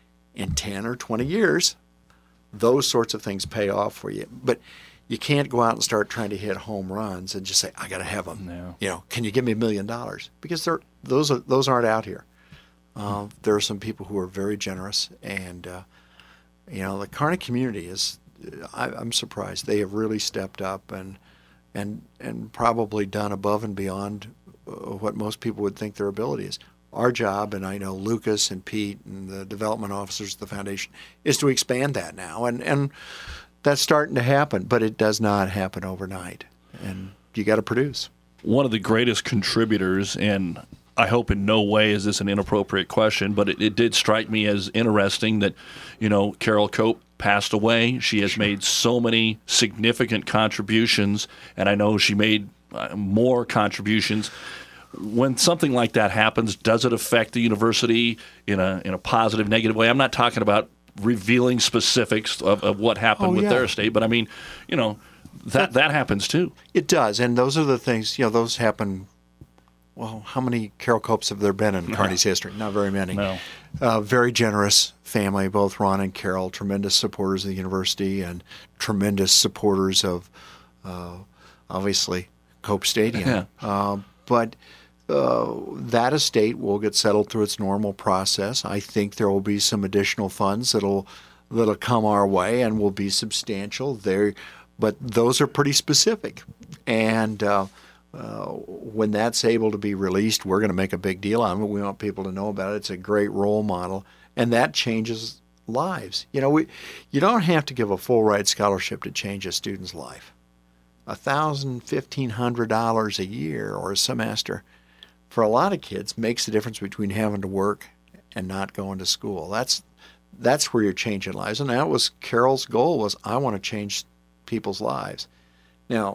In ten or twenty years, those sorts of things pay off for you. But you can't go out and start trying to hit home runs and just say, I got to have them. No. You know, can you give me a million dollars? Because they're, those are, those aren't out here. Uh, there are some people who are very generous, and uh, you know, the Kearney community is. I, I'm surprised they have really stepped up and and and probably done above and beyond uh, what most people would think their ability is. Our job, and I know Lucas and Pete and the development officers of the foundation, is to expand that now, and and that's starting to happen, but it does not happen overnight, and you got to produce. One of the greatest contributors, and I hope in no way is this an inappropriate question, but it, it did strike me as interesting that, you know, Carol Cope passed away. She has made so many significant contributions, and I know she made uh, more contributions. When something like that happens, does it affect the university in a in a positive, negative way? I'm not talking about revealing specifics of, of what happened oh, with yeah. their estate, but I mean, you know, that that happens too. It does, and those are the things, you know, those happen. Well, how many Carol Copes have there been in Kearney's history? Not very many. No. Uh, very generous family, both Ron and Carol, tremendous supporters of the university and tremendous supporters of, uh, obviously, Cope Stadium. Yeah. Uh, but uh, that estate will get settled through its normal process. I think there will be some additional funds that'll that'll come our way and will be substantial. There, but those are pretty specific, and. Uh, Uh, when that's able to be released, we're going to make a big deal on it. We want people to know about it. It's a great role model, and that changes lives. You know, we, you don't have to give a full ride scholarship to change a student's life. A thousand, fifteen hundred dollars a year or a semester, for a lot of kids, makes the difference between having to work and not going to school. That's that's where you're changing lives, and that was Carol's goal. Was I want to change people's lives. Now.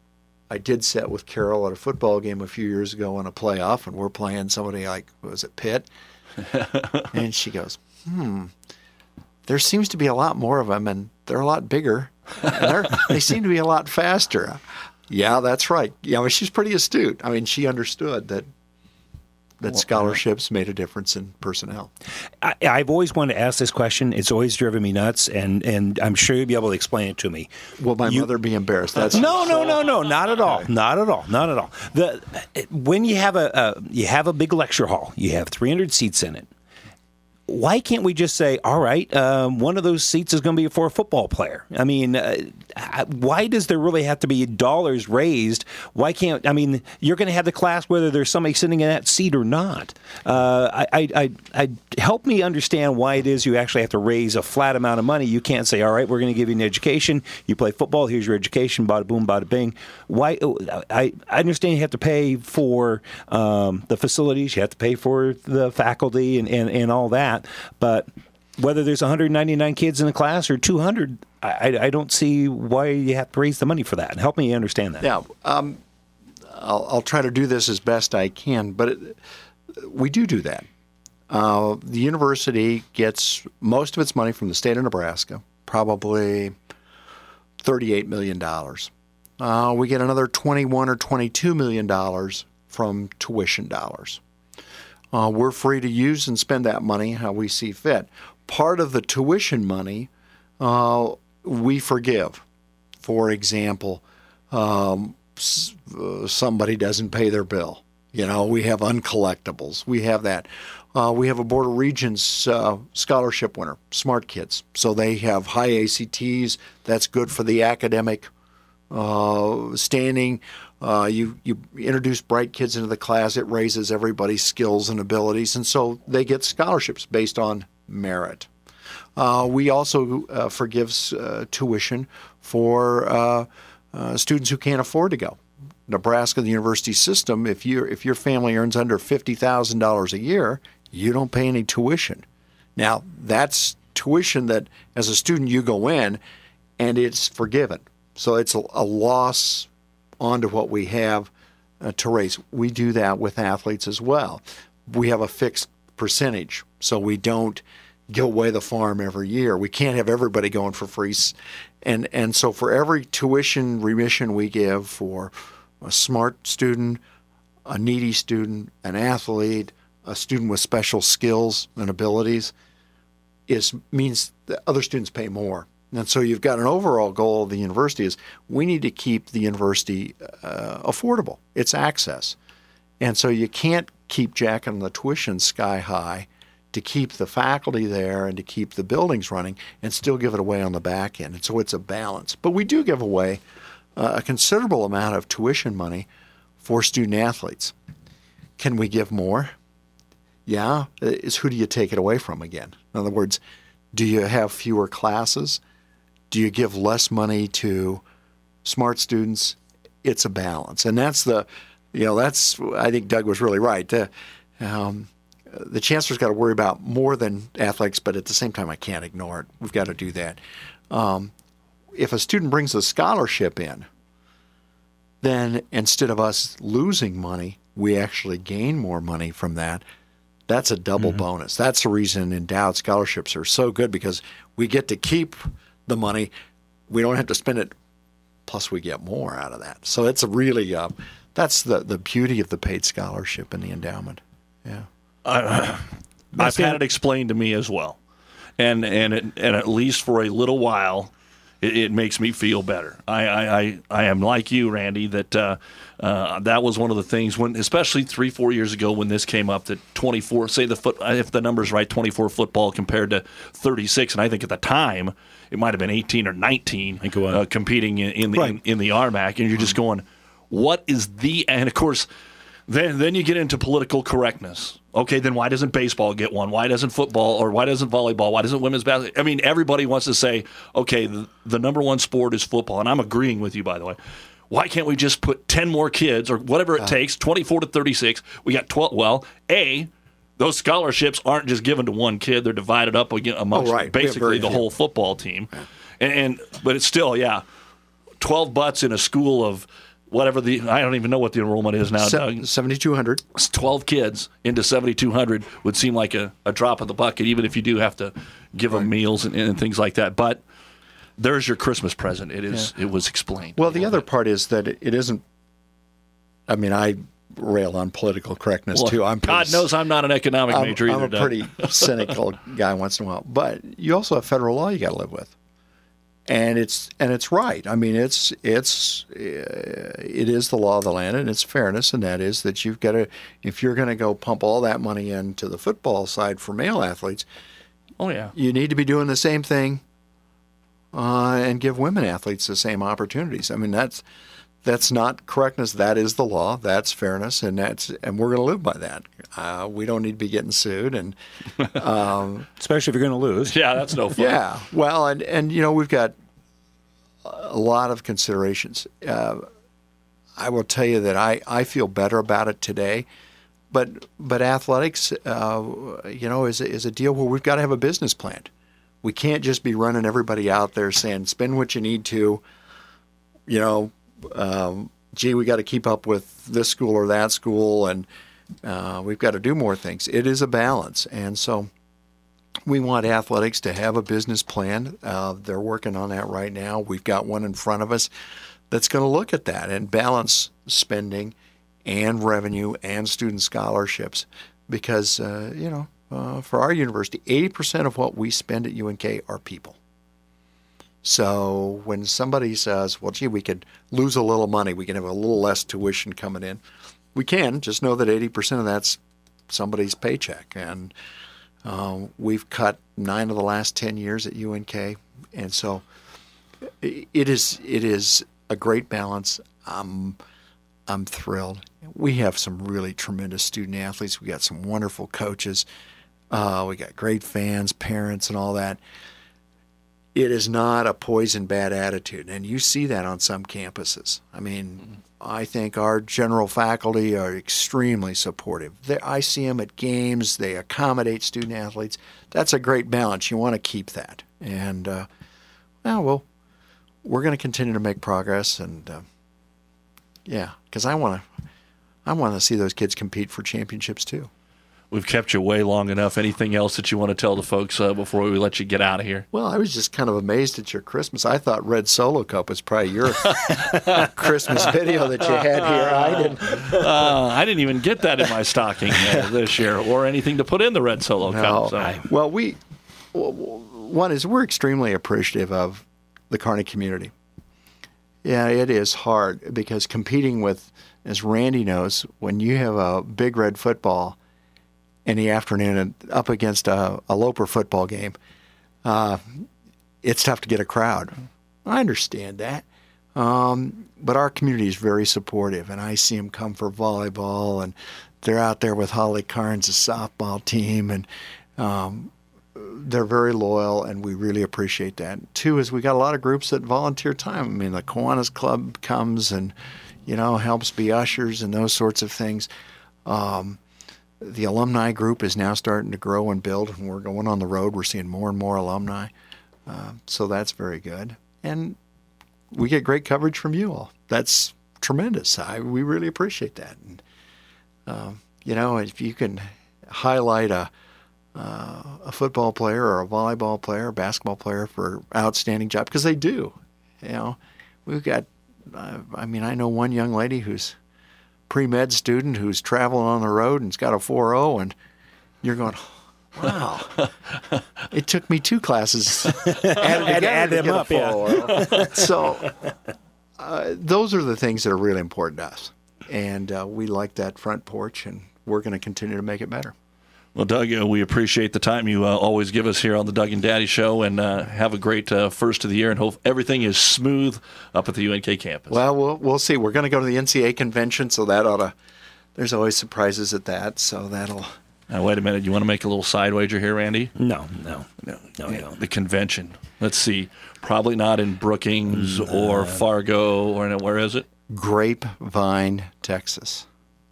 I did sit with Carol at a football game a few years ago in a playoff, and we're playing somebody like, was it Pitt? And she goes, hmm, there seems to be a lot more of them, and they're a lot bigger. And they seem to be a lot faster. Yeah, that's right. Yeah, I mean, she's pretty astute. I mean, she understood that that scholarships made a difference in personnel. I, I've always wanted to ask this question. It's always driven me nuts, and, and I'm sure you'll be able to explain it to me. Will my you, mother be embarrassed? That's no, no, no, no, not at all, not at all, not at all. The when you have a, a you have a big lecture hall, you have three hundred seats in it. Why can't we just say, all right, um, one of those seats is going to be for a football player? I mean, uh, why does there really have to be dollars raised? Why can't, I mean, you're going to have the class whether there's somebody sitting in that seat or not. Uh, I, I, I, I help me understand why it is you actually have to raise a flat amount of money. You can't say, all right, we're going to give you an education. You play football. Here's your education. Bada boom, bada bing. Why? I, I understand you have to pay for um, the facilities. You have to pay for the faculty and, and, and all that. But whether there's one hundred ninety-nine kids in the class or two hundred, I, I don't see why you have to raise the money for that. Help me understand that. Yeah, um, I'll, I'll try to do this as best I can, but it, we do do that. Uh, the university gets most of its money from the state of Nebraska, probably thirty-eight million dollars. Uh, we get another twenty-one or twenty-two million dollars from tuition dollars. Uh, we're free to use and spend that money how we see fit. Part of the tuition money uh, we forgive. For example, um, uh, somebody doesn't pay their bill. You know, we have uncollectibles. We have that. Uh, we have a Board of Regents uh, scholarship winner, Smart Kids. So they have high A C Ts. That's good for the academic uh, standing. Uh, you, you introduce bright kids into the class. It raises everybody's skills and abilities. And so they get scholarships based on merit. Uh, we also uh, forgive uh, tuition for uh, uh, students who can't afford to go. Nebraska, the university system, if you if your family earns under fifty thousand dollars a year, you don't pay any tuition. Now, that's tuition that as a student you go in and it's forgiven. So it's a, a loss onto what we have uh, to raise. We do that with athletes as well. We have a fixed percentage, so we don't give away the farm every year. We can't have everybody going for free. And, and so for every tuition remission we give for a smart student, a needy student, an athlete, a student with special skills and abilities, is means that other students pay more. And so you've got an overall goal of the university is we need to keep the university uh, affordable. It's access. And so you can't keep jacking the tuition sky high to keep the faculty there and to keep the buildings running and still give it away on the back end. And so it's a balance. But we do give away uh, a considerable amount of tuition money for student athletes. Can we give more? Yeah. It's who do you take it away from again? In other words, do you have fewer classes? Do you give less money to smart students? It's a balance. And that's the, you know, that's, I think Doug was really right. The, um, the chancellor's got to worry about more than athletics, but at the same time, I can't ignore it. We've got to do that. Um, if a student brings a scholarship in, then instead of us losing money, we actually gain more money from that. That's a double mm-hmm. bonus. That's the reason endowed scholarships are so good, because we get to keep the money. We don't have to spend it, plus we get more out of that. So it's a really, uh, that's the, the beauty of the paid scholarship and the endowment. Yeah. Uh, I've had it explained to me as well, and and it, and at least for a little while, it, it makes me feel better. I, I, I, I am like you, Randy, that uh, uh, that was one of the things when, especially three four years ago when this came up, that twenty-four, say the foot, if the number's right, twenty-four football compared to thirty-six, and I think at the time it might have been eighteen or nineteen uh, competing in, in the right. in, in the R M A C, and you're just going, what is the, and of course. Then then you get into political correctness. Okay, then why doesn't baseball get one? Why doesn't football, or why doesn't volleyball? Why doesn't women's basketball? I mean, everybody wants to say, okay, the, the number one sport is football, and I'm agreeing with you, by the way. Why can't we just put ten more kids, or whatever it uh, takes, twenty-four to thirty-six? We got twelve. Well, A, those scholarships aren't just given to one kid. They're divided up amongst oh, right. basically the whole football team. And, and But it's still, yeah, twelve butts in a school of whatever the, I don't even know what the enrollment is now. Se- seventy-two hundred. twelve kids into seventy-two hundred would seem like a, a drop in the bucket, even if you do have to give right. them meals and, and things like that. But there's your Christmas present. It is. Yeah. It was explained. Well, the other bit. part is that it isn't, I mean, I rail on political correctness, well, too. I'm pretty, God knows I'm not an economic I'm, major either. I'm a Doug. pretty cynical guy once in a while. But you also have federal law you got to live with. And it's and it's right. I mean, it's it's uh, it is the law of the land, and it's fairness, and that is that you've got to, if you're going to go pump all that money into the football side for male athletes, oh yeah, you need to be doing the same thing uh, and give women athletes the same opportunities. I mean, that's that's not correctness. That is the law. That's fairness, and that's and we're going to live by that. Uh, we don't need to be getting sued, and um, especially if you're going to lose. Yeah, that's no fun. Yeah, well, and and you know we've got a lot of considerations. Uh, I will tell you that I, I feel better about it today, but but athletics, uh, you know, is is a deal where we've got to have a business plan. We can't just be running everybody out there saying spend what you need to, you know. Um, gee, we got to keep up with this school or that school, and uh, we've got to do more things. It is a balance, and so we want athletics to have a business plan. Uh, they're working on that right now. We've got one in front of us that's going to look at that and balance spending and revenue and student scholarships, because uh, you know, uh, for our university, eighty percent of what we spend at U N K are people. So when somebody says, well, gee, we could lose a little money, we can have a little less tuition coming in, we can. Just know that eighty percent of that's somebody's paycheck. And uh, we've cut nine of the last ten years at U N K. And so it is it is a great balance. I'm, I'm thrilled. We have some really tremendous student athletes. We got some wonderful coaches. Uh, we got great fans, parents, and all that. It is not a poison bad attitude, and you see that on some campuses. I mean, I think our general faculty are extremely supportive. They, I see them at games. They accommodate student athletes. That's a great balance. You want to keep that. And, uh, well, well, we're going to continue to make progress, and, uh, yeah, because I want to I want to see those kids compete for championships too. We've kept you way long enough. Anything else that you want to tell the folks uh, before we let you get out of here? Well, I was just kind of amazed at your Christmas. I thought Red Solo Cup was probably your Christmas video that you had here. I didn't. uh, I didn't even get that in my stocking uh, this year, or anything to put in the Red Solo no, Cup. So. I, well, we one is we're extremely appreciative of the Kearney community. Yeah, it is hard because competing with, as Randy knows, when you have a Big Red football in the afternoon and up against a, a Loper football game, uh, it's tough to get a crowd. I understand that. Um, but our community is very supportive, and I see them come for volleyball, and they're out there with Holly Carnes' softball team, and um, they're very loyal, and we really appreciate that. Two is we got a lot of groups that volunteer time. I mean, the Kiwanis Club comes and, you know, helps be ushers and those sorts of things. Um, The alumni group is now starting to grow and build, and we're going on the road. We're seeing more and more alumni, uh, so that's very good. And we get great coverage from you all. That's tremendous. I, we really appreciate that. And, uh, you know, if you can highlight a uh, a football player or a volleyball player, or basketball player for outstanding job, because they do. You know, we've got. Uh, I mean, I know one young lady who's pre-med student who's traveling on the road and's got a four oh, and you're going, wow, it took me two classes add, to add them up, yeah. So uh, those are the things that are really important to us, and uh, we like that front porch, and we're going to continue to make it better. Well, Doug, uh, we appreciate the time you uh, always give us here on the Doug and Daddy Show, and uh, have a great uh, first of the year, and hope everything is smooth up at the U N K campus. Well, we'll, we'll see. We're going to go to the N C A A convention, so that ought to – there's always surprises at that, so that'll – Now, wait a minute. You want to make a little side wager here, Randy? No, no, no. no yeah, the convention. Let's see. Probably not in Brookings uh, or Fargo, or where is it? Grapevine, Texas.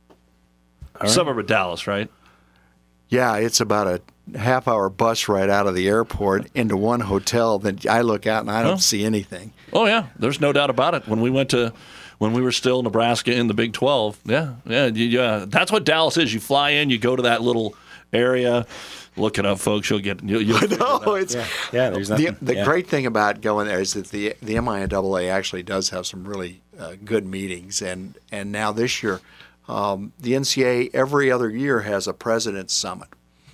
Right. Suburb of Dallas, right? Yeah, it's about a half-hour bus ride out of the airport into one hotel. Then I look out and I don't oh. see anything. Oh yeah, there's no doubt about it. When we went to, when we were still Nebraska in the Big twelve, yeah, yeah, yeah. That's what Dallas is. You fly in, you go to that little area. Look it up, folks. You'll get. You'll, you'll no, it's yeah. yeah there's nothing. The, the yeah. great thing about going there is that the the M I A A A actually does have some really uh, good meetings, and and now this year. Um, the N C A A every other year has a President's Summit,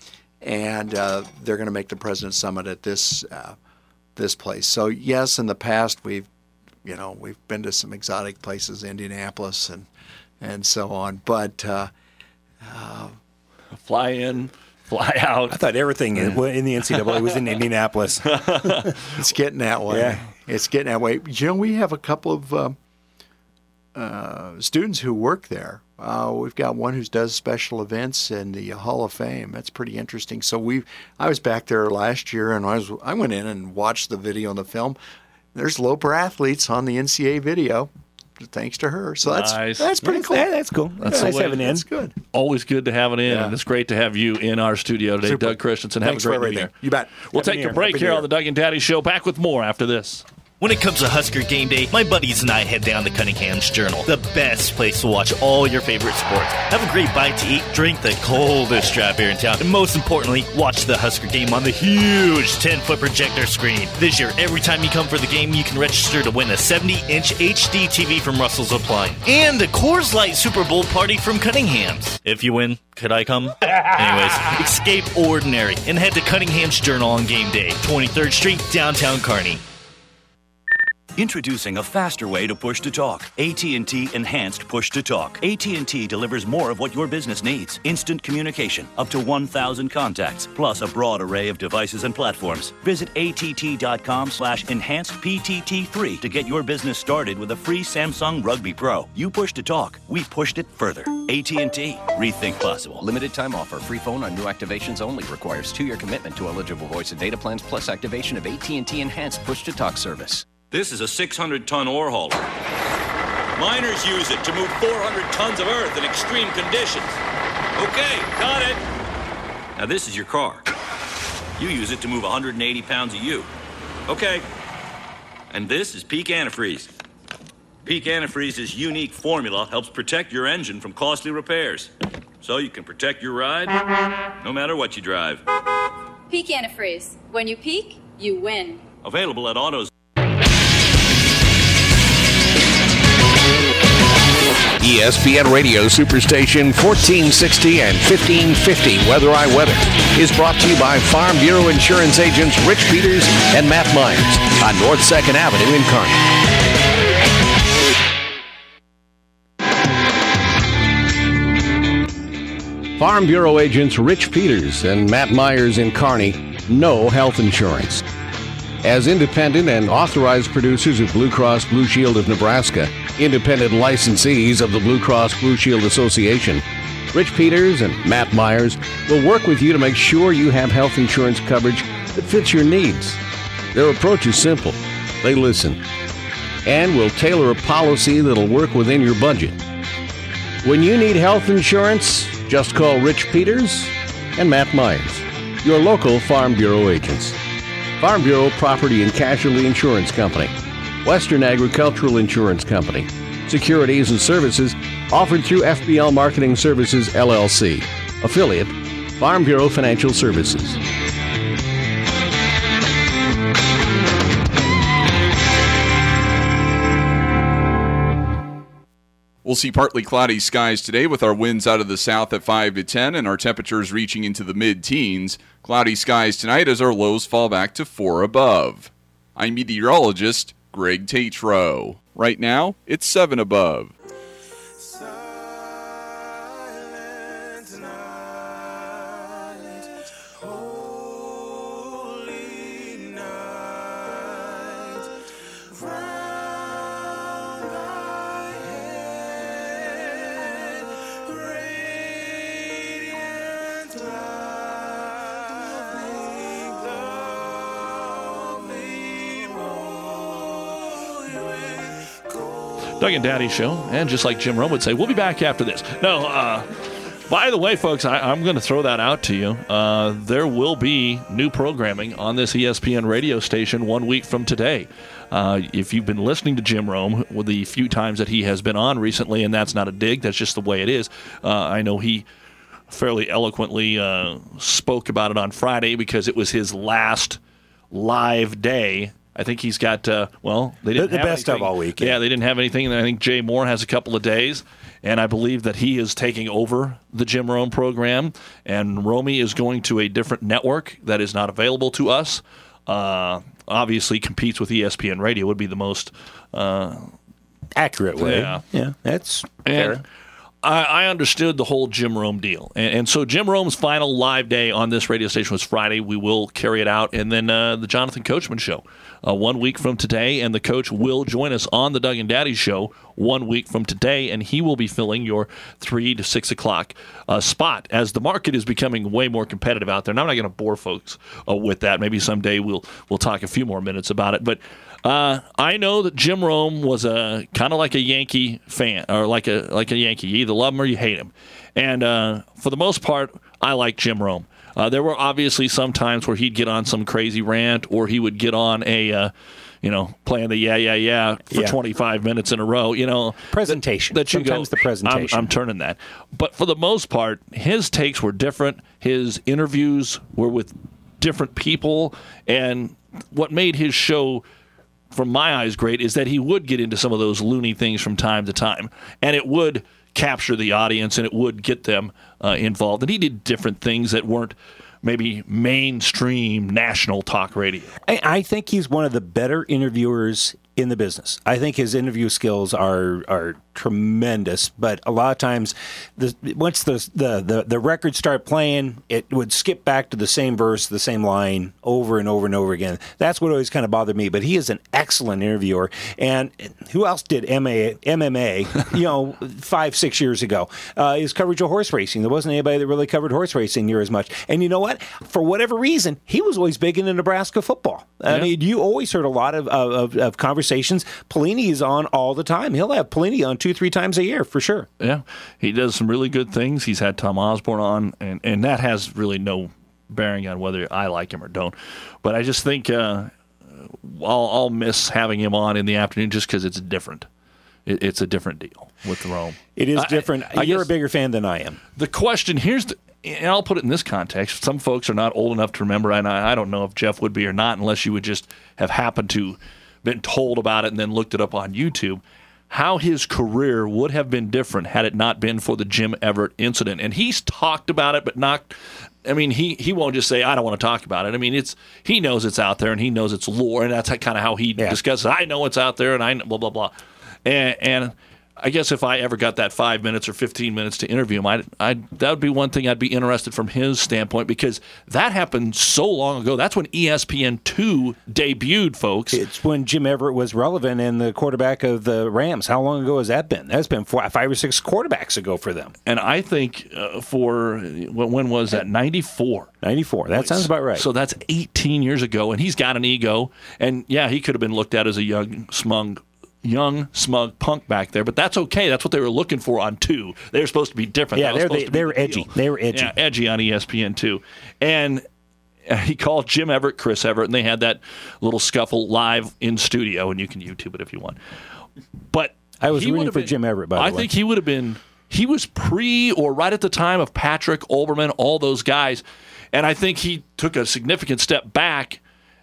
and uh, they're going to make the President's Summit at this uh, this place. So yes, in the past we've you know we've been to some exotic places, Indianapolis and and so on. But uh, uh, fly in, fly out. I thought everything in, in the N C A A was in Indianapolis. It's getting that way. Yeah. It's getting that way. You know, we have a couple of uh, uh, students who work there. Uh, we've got one who does special events in the Hall of Fame. That's pretty interesting. So we, I was back there last year, and I was I went in and watched the video and the film. There's Loper athletes on the N C A A video, thanks to her. So that's nice. that's pretty that's, cool. Yeah, that's cool. That's yeah, nice having it in. That's good. Always good to have it in, Yeah. and it's great to have you in our studio today, Super. Doug Christensen. Thanks have a for great new everything. year. You bet. We'll Happy take New a Year. break Happy here New on the Doug and Daddy Show. Back with more after this. When it comes to Husker Game Day, my buddies and I head down to Cunningham's Journal, the best place to watch all your favorite sports. Have a great bite to eat, drink the coldest draft beer in town, and most importantly, watch the Husker game on the huge ten-foot projector screen. This year, every time you come for the game, you can register to win a seventy-inch H D T V from Russell's Appliance and a Coors Light Super Bowl party from Cunningham's. If you win, could I come? Anyways, escape ordinary and head to Cunningham's Journal on game day, twenty-third Street, downtown Kearney. Introducing a faster way to push to talk. A T and T Enhanced Push to Talk. A T and T delivers more of what your business needs. Instant communication, up to one thousand contacts, plus a broad array of devices and platforms. Visit att.com slash enhanced P T T three to get your business started with a free Samsung Rugby Pro. You push to talk, we pushed it further. A T and T. Rethink possible. Limited time offer. Free phone on new activations only. Requires two-year commitment to eligible voice and data plans plus activation of A T and T Enhanced Push to Talk service. This is a six hundred ton ore hauler. Miners use it to move four hundred tons of earth in extreme conditions. Okay, got it. Now this is your car. You use it to move one hundred eighty pounds of you. Okay. And this is Peak Antifreeze. Peak Antifreeze's unique formula helps protect your engine from costly repairs. So you can protect your ride no matter what you drive. Peak Antifreeze. When you peak, you win. Available at autos. E S P N Radio Superstation fourteen sixty and fifteen fifty Weather I Weather is brought to you by Farm Bureau Insurance agents Rich Peters and Matt Myers on North second Avenue in Kearney. Farm Bureau agents Rich Peters and Matt Myers in Kearney know health insurance. As independent and authorized producers of Blue Cross Blue Shield of Nebraska, independent licensees of the Blue Cross Blue Shield Association, Rich Peters and Matt Myers will work with you to make sure you have health insurance coverage that fits your needs. Their approach is simple. They listen and will tailor a policy that'll work within your budget. When you need health insurance, just call Rich Peters and Matt Myers, your local Farm Bureau agents. Farm Bureau Property and Casualty Insurance Company, Western Agricultural Insurance Company, securities and services offered through F B L Marketing Services, L L C, affiliate, Farm Bureau Financial Services. We'll see partly cloudy skies today with our winds out of the south at five to ten and our temperatures reaching into the mid-teens. Cloudy skies tonight as our lows fall back to four above. I'm meteorologist Greg Tatro. Right now, it's seven above. Doug and Daddy Show, and just like Jim Rome would say, we'll be back after this. No, uh, by the way, folks, I, I'm going to throw that out to you. Uh, there will be new programming on this E S P N radio station one week from today. Uh, if you've been listening to Jim Rome with the few times that he has been on recently, and that's not a dig, that's just the way it is, uh, I know he fairly eloquently uh, spoke about it on Friday because it was his last live day. I think he's got, uh, well, they didn't the have best anything. of all week. Yeah. yeah, they didn't have anything. And I think Jay Moore has a couple of days. And I believe that he is taking over the Jim Rome program. And Romy is going to a different network that is not available to us. Uh, obviously competes with E S P N Radio would be the most uh, accurate way. Yeah, yeah that's and fair. I, I understood the whole Jim Rome deal. And, and so Jim Rome's final live day on this radio station was Friday. We will carry it out. And then uh, the Jonathan Coachman Show uh, one week from today. And the coach will join us on the Doug and Daddy Show one week from today. And he will be filling your three to six o'clock uh, spot as the market is becoming way more competitive out there. And I'm not going to bore folks uh, with that. Maybe someday we'll we'll talk a few more minutes about it. But Uh, I know that Jim Rome was a kind of like a Yankee fan, or like a like a Yankee. You either love him or you hate him. And uh, for the most part, I like Jim Rome. Uh, there were obviously some times where he'd get on some crazy rant, or he would get on a, uh, you know, playing the yeah yeah yeah for Yeah. twenty-five minutes in a row. You know, Presentation. That, that you Sometimes go, the presentation. I'm, I'm turning that. But for the most part, his takes were different. His interviews were with different people, and what made his show, from my eyes, great is that he would get into some of those loony things from time to time, and it would capture the audience and it would get them uh, involved. And he did different things that weren't maybe mainstream national talk radio. I, I think he's one of the better interviewers in the business. I think his interview skills are are tremendous, but a lot of times, the, once the, the the the records start playing, it would skip back to the same verse, the same line over and over and over again. That's what always kind of bothered me. But he is an excellent interviewer. And who else did M M A? You know, five six years ago, uh, his coverage of horse racing. There wasn't anybody that really covered horse racing near as much. And you know what? For whatever reason, he was always big into Nebraska football. I Yeah. mean, you always heard a lot of, of, of conversations. Pelini is on all the time. He'll have Pelini on two, three times a year for sure. Yeah, he does some really good things. He's had Tom Osborne on, and, and that has really no bearing on whether I like him or don't. But I just think uh, I'll, I'll miss having him on in the afternoon just because it's different. It, it's a different deal with Rome. It is I- different. I You're guess a bigger fan than I am. The question here's the. And I'll put it in this context. Some folks are not old enough to remember, and I, I don't know if Jeff would be or not, unless you would just have happened to been told about it and then looked it up on YouTube, how his career would have been different had it not been for the Jim Everett incident. And he's talked about it, but not. I mean, he, he won't just say, I don't want to talk about it. I mean, it's he knows it's out there, and he knows it's lore, and that's kind of how he Yeah. discusses it. I know it's out there, and I know, blah, blah, blah. And, and I guess if I ever got that five minutes or fifteen minutes to interview him, I'd, I'd, that would be one thing I'd be interested from his standpoint, because that happened so long ago. That's when E S P N two debuted, folks. It's when Jim Everett was relevant and the quarterback of the Rams. How long ago has that been? That's been four, five or six quarterbacks ago for them. And I think uh, for, when, when was that? ninety-four. ninety-four. That sounds about right. So that's eighteen years ago, and he's got an ego. And, yeah, he could have been looked at as a young, smug young, smug punk back there, but that's okay. That's what they were looking for on two. They were supposed to be different. Yeah, That was they're, supposed they, to be they were the edgy. deal. They were edgy. Yeah, edgy on E S P N two. And uh, he called Jim Everett Chris Everett, and they had that little scuffle live in studio, and you can YouTube it if you want. But I was he rooting would have for been- Jim Everett, by the I way. think he would have been, he was pre or right at the time of Patrick Olbermann, all those guys, and I think he took a significant step back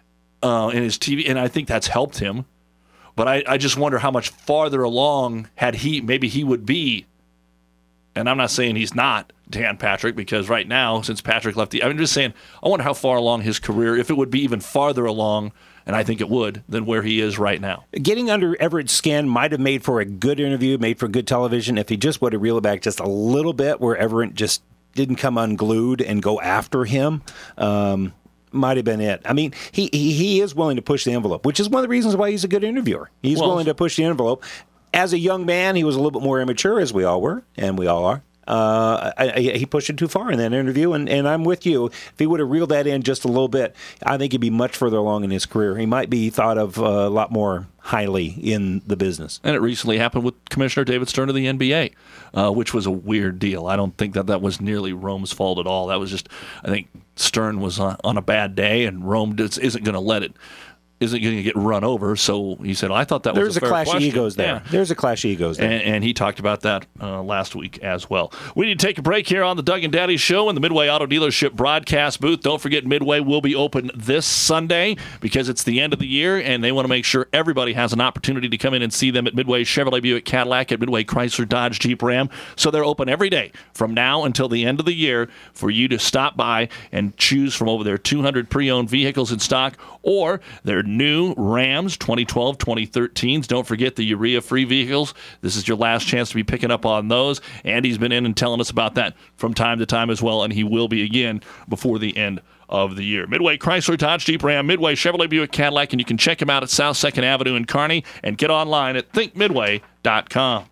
uh, in his T V, and I think that's helped him. But I, I just wonder how much farther along had he, maybe he would be. And I'm not saying he's not Dan Patrick, because right now, since Patrick left the, I'm just saying, I wonder how far along his career, if it would be even farther along, and I think it would, than where he is right now. Getting under Everett's skin might have made for a good interview, made for good television, if he just would have reeled it back just a little bit, where Everett just didn't come unglued and go after him. Um, might have been it. I mean, he, he he is willing to push the envelope, which is one of the reasons why he's a good interviewer. He's Well, willing to push the envelope. As a young man, he was a little bit more immature, as we all were, and we all are. Uh, I, I, he pushed it too far in that interview, and, and I'm with you. If he would have reeled that in just a little bit, I think he'd be much further along in his career. He might be thought of uh, a lot more highly in the business. And it recently happened with Commissioner David Stern of the N B A, uh, which was a weird deal. I don't think that that was nearly Rome's fault at all. That was just, I think Stern was on, on a bad day, and Rome just isn't going to let it, isn't going to get run over. So he said, well, I thought that There's was a, a fair clash question. of egos there. Yeah. There's a clash of egos there. And, and he talked about that uh, last week as well. We need to take a break here on the Doug and Daddy Show in the Midway Auto Dealership broadcast booth. Don't forget, Midway will be open this Sunday because it's the end of the year, and they want to make sure everybody has an opportunity to come in and see them at Midway Chevrolet Buick Cadillac, at Midway Chrysler Dodge Jeep Ram. So they're open every day from now until the end of the year for you to stop by and choose from over their two hundred pre-owned vehicles in stock, or their new Rams twenty twelve, twenty thirteens. Don't forget the urea-free vehicles. This is your last chance to be picking up on those. Andy's been in and telling us about that from time to time as well, and he will be again before the end of the year. Midway Chrysler Dodge Jeep Ram, Midway Chevrolet Buick Cadillac, and you can check them out at South second Avenue in Kearney and get online at think midway dot com.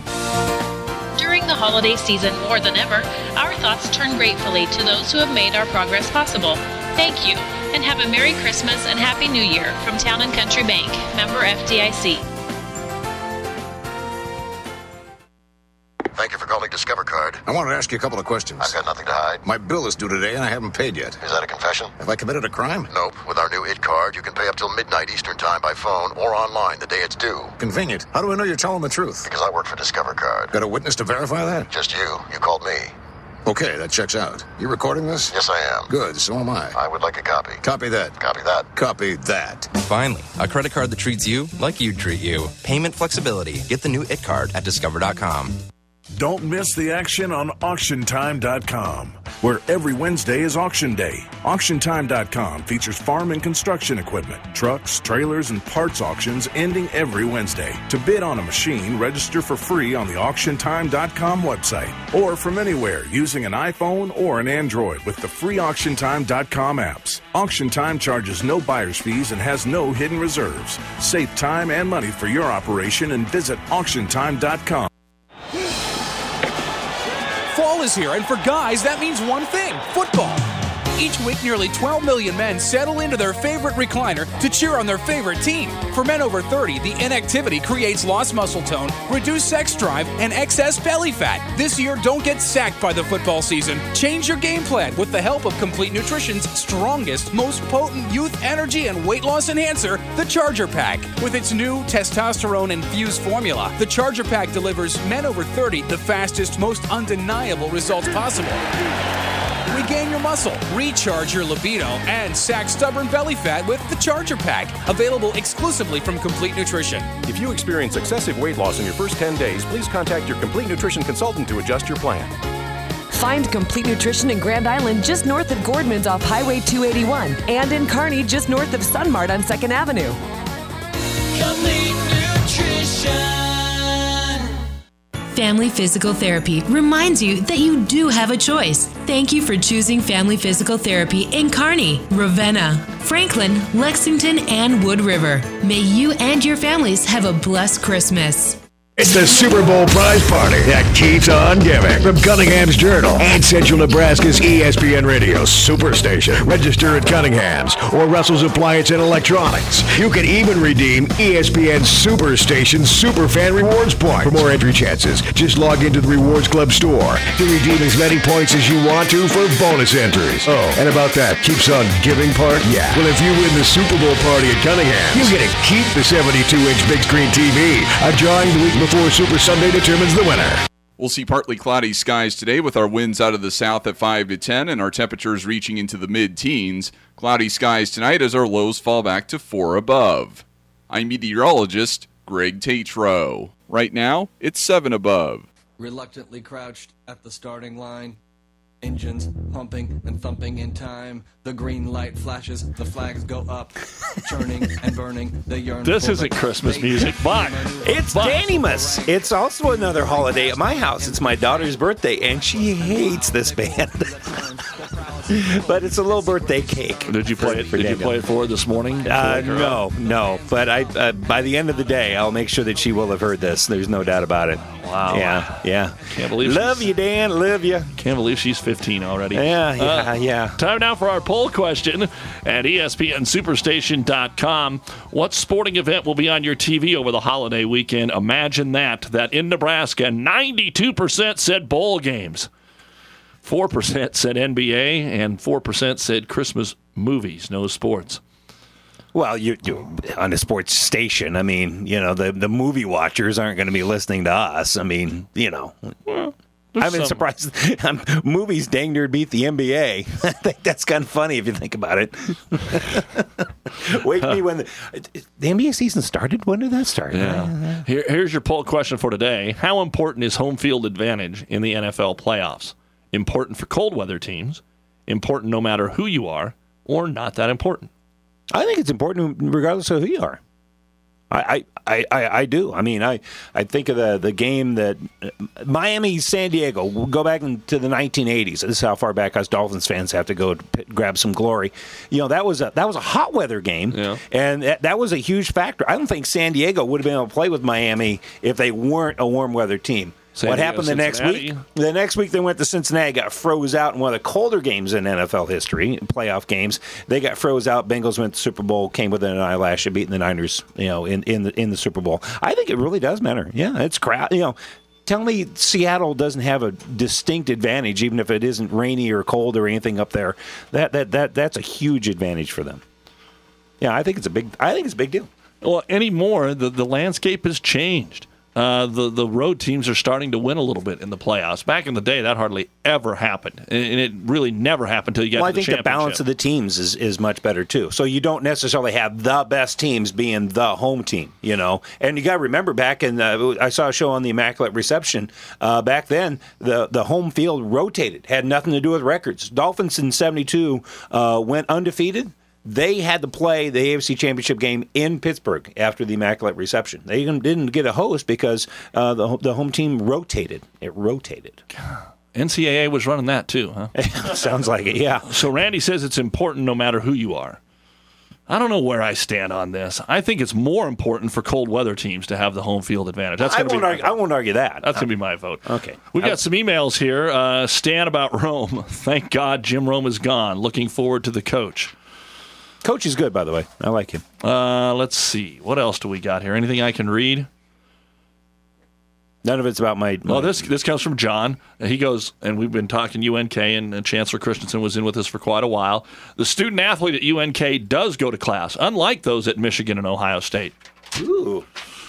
During the holiday season, more than ever, our thoughts turn gratefully to those who have made our progress possible. Thank you, and have a Merry Christmas and Happy New Year from Town and Country Bank, member F D I C. Thank you for calling Discover Card. I wanted to ask you a couple of questions. I've got nothing to hide. My bill is due today and I haven't paid yet. Is that a confession? Have I committed a crime? Nope. With our new I T card, you can pay up till midnight Eastern Time by phone or online the day it's due. Convenient. How do I know you're telling the truth? Because I work for Discover Card. Got a witness to verify that? Just you. You called me. Okay, that checks out. You recording this? Yes, I am. Good, so am I. I would like a copy. Copy that. Copy that. Copy that. Finally, a credit card that treats you like you'd treat you. Payment flexibility. Get the new I T card at discover dot com. Don't miss the action on auction time dot com. where every Wednesday is auction day. auction time dot com features farm and construction equipment, trucks, trailers, and parts auctions ending every Wednesday. To bid on a machine, register for free on the auction time dot com website or from anywhere using an iPhone or an Android with the free auction time dot com apps. Auction Time charges no buyer's fees and has no hidden reserves. Save time and money for your operation and visit auction time dot com. Fall is here, and for guys, that means one thing: football. Each week, nearly twelve million men settle into their favorite recliner to cheer on their favorite team. For men over thirty, the inactivity creates lost muscle tone, reduced sex drive, and excess belly fat. This year, don't get sacked by the football season. Change your game plan with the help of Complete Nutrition's strongest, most potent youth energy and weight loss enhancer, the Charger Pack. With its new testosterone-infused formula, the Charger Pack delivers men over thirty the fastest, most undeniable results possible. Regain your muscle, recharge your libido, and sack stubborn belly fat with the Charger Pack. Available exclusively from Complete Nutrition. If you experience excessive weight loss in your first ten days, please contact your Complete Nutrition consultant to adjust your plan. Find Complete Nutrition in Grand Island just north of Gordman's off Highway two eighty-one and in Kearney just north of Sunmart on second Avenue. Complete Nutrition. Family Physical Therapy reminds you that you do have a choice. Thank you for choosing Family Physical Therapy in Kearney, Ravenna, Franklin, Lexington, and Wood River. May you and your families have a blessed Christmas. It's the Super Bowl prize party that keeps on giving. From Cunningham's Journal and Central Nebraska's E S P N Radio Superstation. Register at Cunningham's or Russell's Appliance and Electronics. You can even redeem E S P N Superstation Superfan Rewards Point. For more entry chances, just log into the Rewards Club store to redeem as many points as you want to for bonus entries. Oh, and about that keeps on giving part? Yeah. Well, if you win the Super Bowl party at Cunningham's, you get to keep the seventy-two inch big screen T V. A drawing the week before Before Super Sunday determines the winner. We'll see partly cloudy skies today with our winds out of the south at five to ten and our temperatures reaching into the mid-teens. Cloudy skies tonight as our lows fall back to four above. I'm meteorologist Greg Tatro. Right now, it's seven above. Reluctantly crouched at the starting line. Engines pumping and thumping in time. The green light flashes, the flags go up, churning and burning. They yearn. This isn't Christmas music, but it's but. Danimus. It's also another holiday at my house. It's my daughter's birthday, and she hates this band. But it's a little birthday cake. Did you play it? Did Daniel. you play it for her this morning? Uh, no, no. But I, uh, by the end of the day, I'll make sure that she will have heard this. There's no doubt about it. Wow. Yeah, yeah. Can't believe. Love you, Dan. Love you. Can't believe she's fifteen already. Yeah, yeah, uh, yeah. Time now for our poll question at E S P N Superstation dot com. What sporting event will be on your T V over the holiday weekend? Imagine that. That in Nebraska, ninety-two percent said bowl games. four percent said N B A, and four percent said Christmas movies, no sports. Well, you, you on a sports station, I mean, you know, the, the movie watchers aren't going to be listening to us. I mean, you know. Well, I've been some. surprised. Um, movies dang near beat the N B A. I think that's kind of funny if you think about it. Wake me when the, the N B A season started. When did that start? Yeah. Here, here's your poll question for today. How important is home field advantage in the N F L playoffs? Important for cold weather teams, important no matter who you are, or not that important? I think it's important regardless of who you are. I, I, I, I do. I mean, I, I think of the, the game that uh, Miami, San Diego. We'll go back into the nineteen eighties. This is how far back us Dolphins fans have to go to p- grab some glory. You know, that was a that was a hot weather game, yeah. and that, that was a huge factor. I don't think San Diego would have been able to play with Miami if they weren't a warm weather team. San what Diego, happened the Cincinnati. next week? The next week they went to Cincinnati, got froze out in one of the colder games in N F L history, playoff games. They got froze out. Bengals went to the Super Bowl, came within an eyelash of beating the Niners, you know, in, in the in the Super Bowl. I think it really does matter. Yeah, it's crowd. You know, tell me Seattle doesn't have a distinct advantage, even if it isn't rainy or cold or anything up there. That that that that's a huge advantage for them. Yeah, I think it's a big. I think it's a big deal. Well, anymore, the the landscape has changed. uh, the, the road teams are starting to win a little bit in the playoffs. Back in the day, that hardly ever happened. And it really never happened until you got well, to the I think the balance of the teams is, is much better, too. So you don't necessarily have the best teams being the home team, you know. And you got to remember back in, uh, I saw a show on the Immaculate Reception. Uh, back then, the, the home field rotated. Had nothing to do with records. Dolphins in seventy-two uh, went undefeated. They had to play the A F C Championship game in Pittsburgh after the Immaculate Reception. They didn't get a host because uh, the the home team rotated. It rotated. N C double A was running that too, huh? Sounds like it, yeah. So Randy says it's important no matter who you are. I don't know where I stand on this. I think it's more important for cold weather teams to have the home field advantage. That's I, gonna won't be argue, I won't argue that. That's going to be my vote. Okay. We've I, got some emails here. Uh, Stan about Rome. Thank God Jim Rome is gone. Looking forward to the coach. Coach is good, by the way. I like him. Uh, let's see. What else do we got here? Anything I can read? None of it's about my... my well, this this comes from John. He goes, and we've been talking U N K, and, and Chancellor Christensen was in with us for quite a while. The student-athlete at U N K does go to class, unlike those at Michigan and Ohio State. Ooh.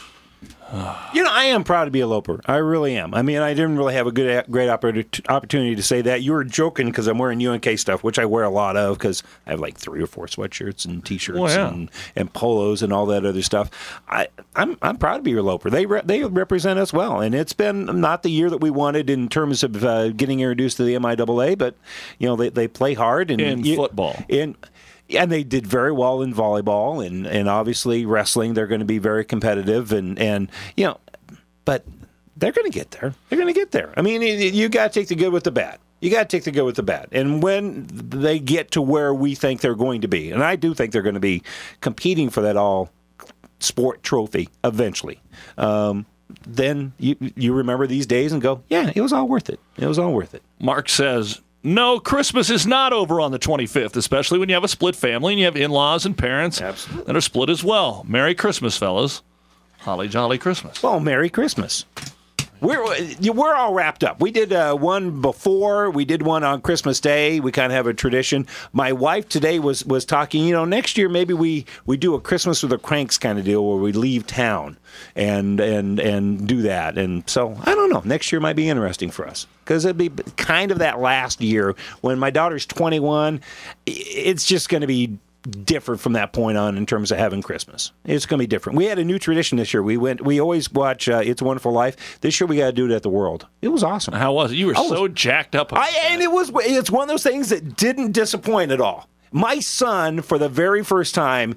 You know, I am proud to be a Loper. I really am. I mean, I didn't really have a good, great opportunity to say that. You were joking because I'm wearing U N K stuff, which I wear a lot of because I have like three or four sweatshirts and T-shirts well, yeah. and, and polos and all that other stuff. I, I'm I'm proud to be your Loper. They re- they represent us well, and it's been not the year that we wanted in terms of uh, getting introduced to the M I A A, but you know they they play hard and in you, football in. And they did very well in volleyball, and, and obviously wrestling. They're going to be very competitive, and, and you know, but they're going to get there. They're going to get there. I mean, you got to take the good with the bad. You got to take the good with the bad. And when they get to where we think they're going to be, and I do think they're going to be competing for that all sport trophy eventually, um, then you you remember these days and go, yeah, it was all worth it. It was all worth it. Mark says, no, Christmas is not over on the twenty-fifth, especially when you have a split family and you have in-laws and parents Absolutely. that are split as well. Merry Christmas, fellas. Holly jolly Christmas. Well, Merry Christmas. We're we're all wrapped up. We did uh, one before. We did one on Christmas Day. We kind of have a tradition. My wife today was was talking, you know, next year maybe we, we do a Christmas with the Cranks kind of deal where we leave town and and and do that. And so, I don't know. Next year might be interesting for us because it'd be kind of that last year when my daughter's twenty-one. It's just going to be different from that point on in terms of having Christmas. It's going to be different. We had a new tradition this year. We went. We always watch uh, It's a Wonderful Life. This year we got to do it at the World. It was awesome. How was it? You were I so was, jacked up. I, and it was. It's one of those things that didn't disappoint at all. My son, for the very first time,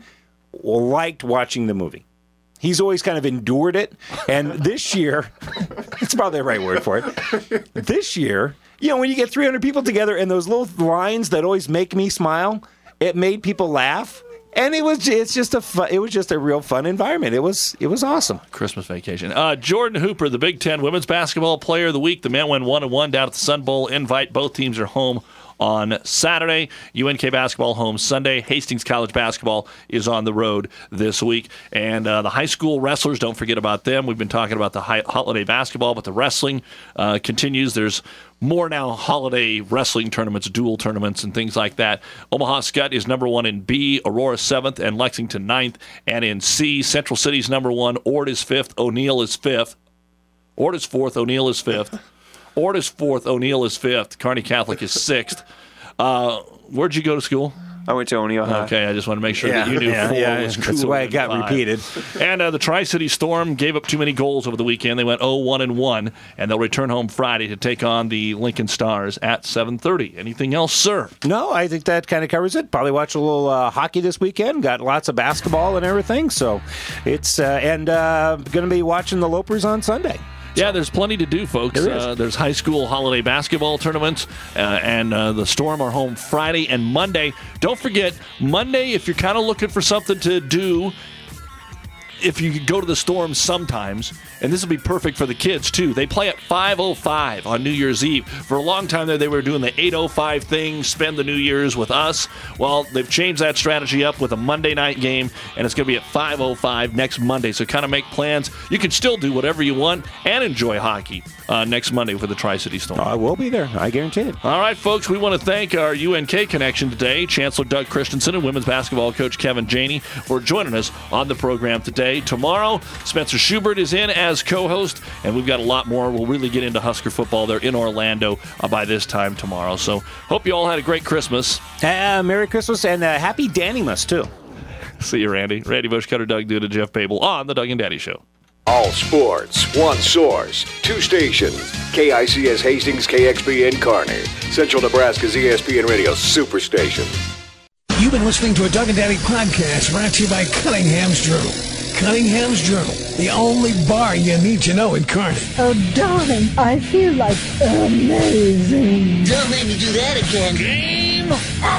liked watching the movie. He's always kind of endured it. And this year, it's probably the right word for it. This year, you know, when you get three hundred people together and those little lines that always make me smile, it made people laugh, and it was it's just a fun, it was just a real fun environment. It was it was awesome. Christmas vacation. Uh, Jordan Hooper, the Big Ten Women's Basketball Player of the Week. The men went one and one down at the Sun Bowl invite. Both teams are home on Saturday. U N K basketball home Sunday. Hastings College basketball is on the road this week. And uh, the high school wrestlers, don't forget about them. We've been talking about the high, holiday basketball, but the wrestling uh, continues. There's more now holiday wrestling tournaments, dual tournaments, and things like that. Omaha Skutt is number one in B, Aurora seventh, and Lexington ninth. And in C, Central City's number one, Ord is fifth, O'Neill is fifth. Ord is fourth, O'Neill is fifth. Ord is fourth, O'Neill is fifth. Kearney Catholic is sixth. Uh, where'd you go to school? I went to O'Neill High. Okay, I just want to make sure yeah. that you knew yeah, four yeah, was cool. That's why it got five. repeated. And uh, the Tri-City Storm gave up too many goals over the weekend. They went oh one and one, and they'll return home Friday to take on the Lincoln Stars at seven thirty. Anything else, sir? No, I think that kind of covers it. Probably watch a little uh, hockey this weekend. Got lots of basketball and everything. So it's uh, and uh, going to be watching the Lopers on Sunday. Yeah, there's plenty to do, folks. There is. Uh, there's high school holiday basketball tournaments, uh, and uh, the Storm are home Friday and Monday. Don't forget, Monday, if you're kind of looking for something to do, if you could go to the Storm sometimes, and this will be perfect for the kids, too. They play at five oh five on New Year's Eve. For a long time there, they were doing the eight oh five thing, spend the New Year's with us. Well, they've changed that strategy up with a Monday night game, and it's going to be at five oh five next Monday. So kind of make plans. You can still do whatever you want and enjoy hockey uh, next Monday for the Tri-City Storm. I will be there. I guarantee it. All right, folks, we want to thank our U N K connection today, Chancellor Doug Christensen and women's basketball coach Kevin Janey, for joining us on the program today. Day tomorrow. Spencer Schubert is in as co-host, and we've got a lot more. We'll really get into Husker football there in Orlando uh, by this time tomorrow. So hope you all had a great Christmas. Uh, Merry Christmas and uh, Happy Dannymas, too. See you, Randy. Randy Bushcutter, Doug Duda, Jeff Babel on The Doug and Daddy Show. All sports, one source, two stations. K I C S Hastings, K X P N Kearney. Central Nebraska's E S P N Radio Superstation. You've been listening to a Doug and Daddy podcast brought to you by Cunningham's Journal. Cunningham's Journal, the only bar you need to know in Kearney. Oh, darling, I feel like amazing. Don't make me do that again. Game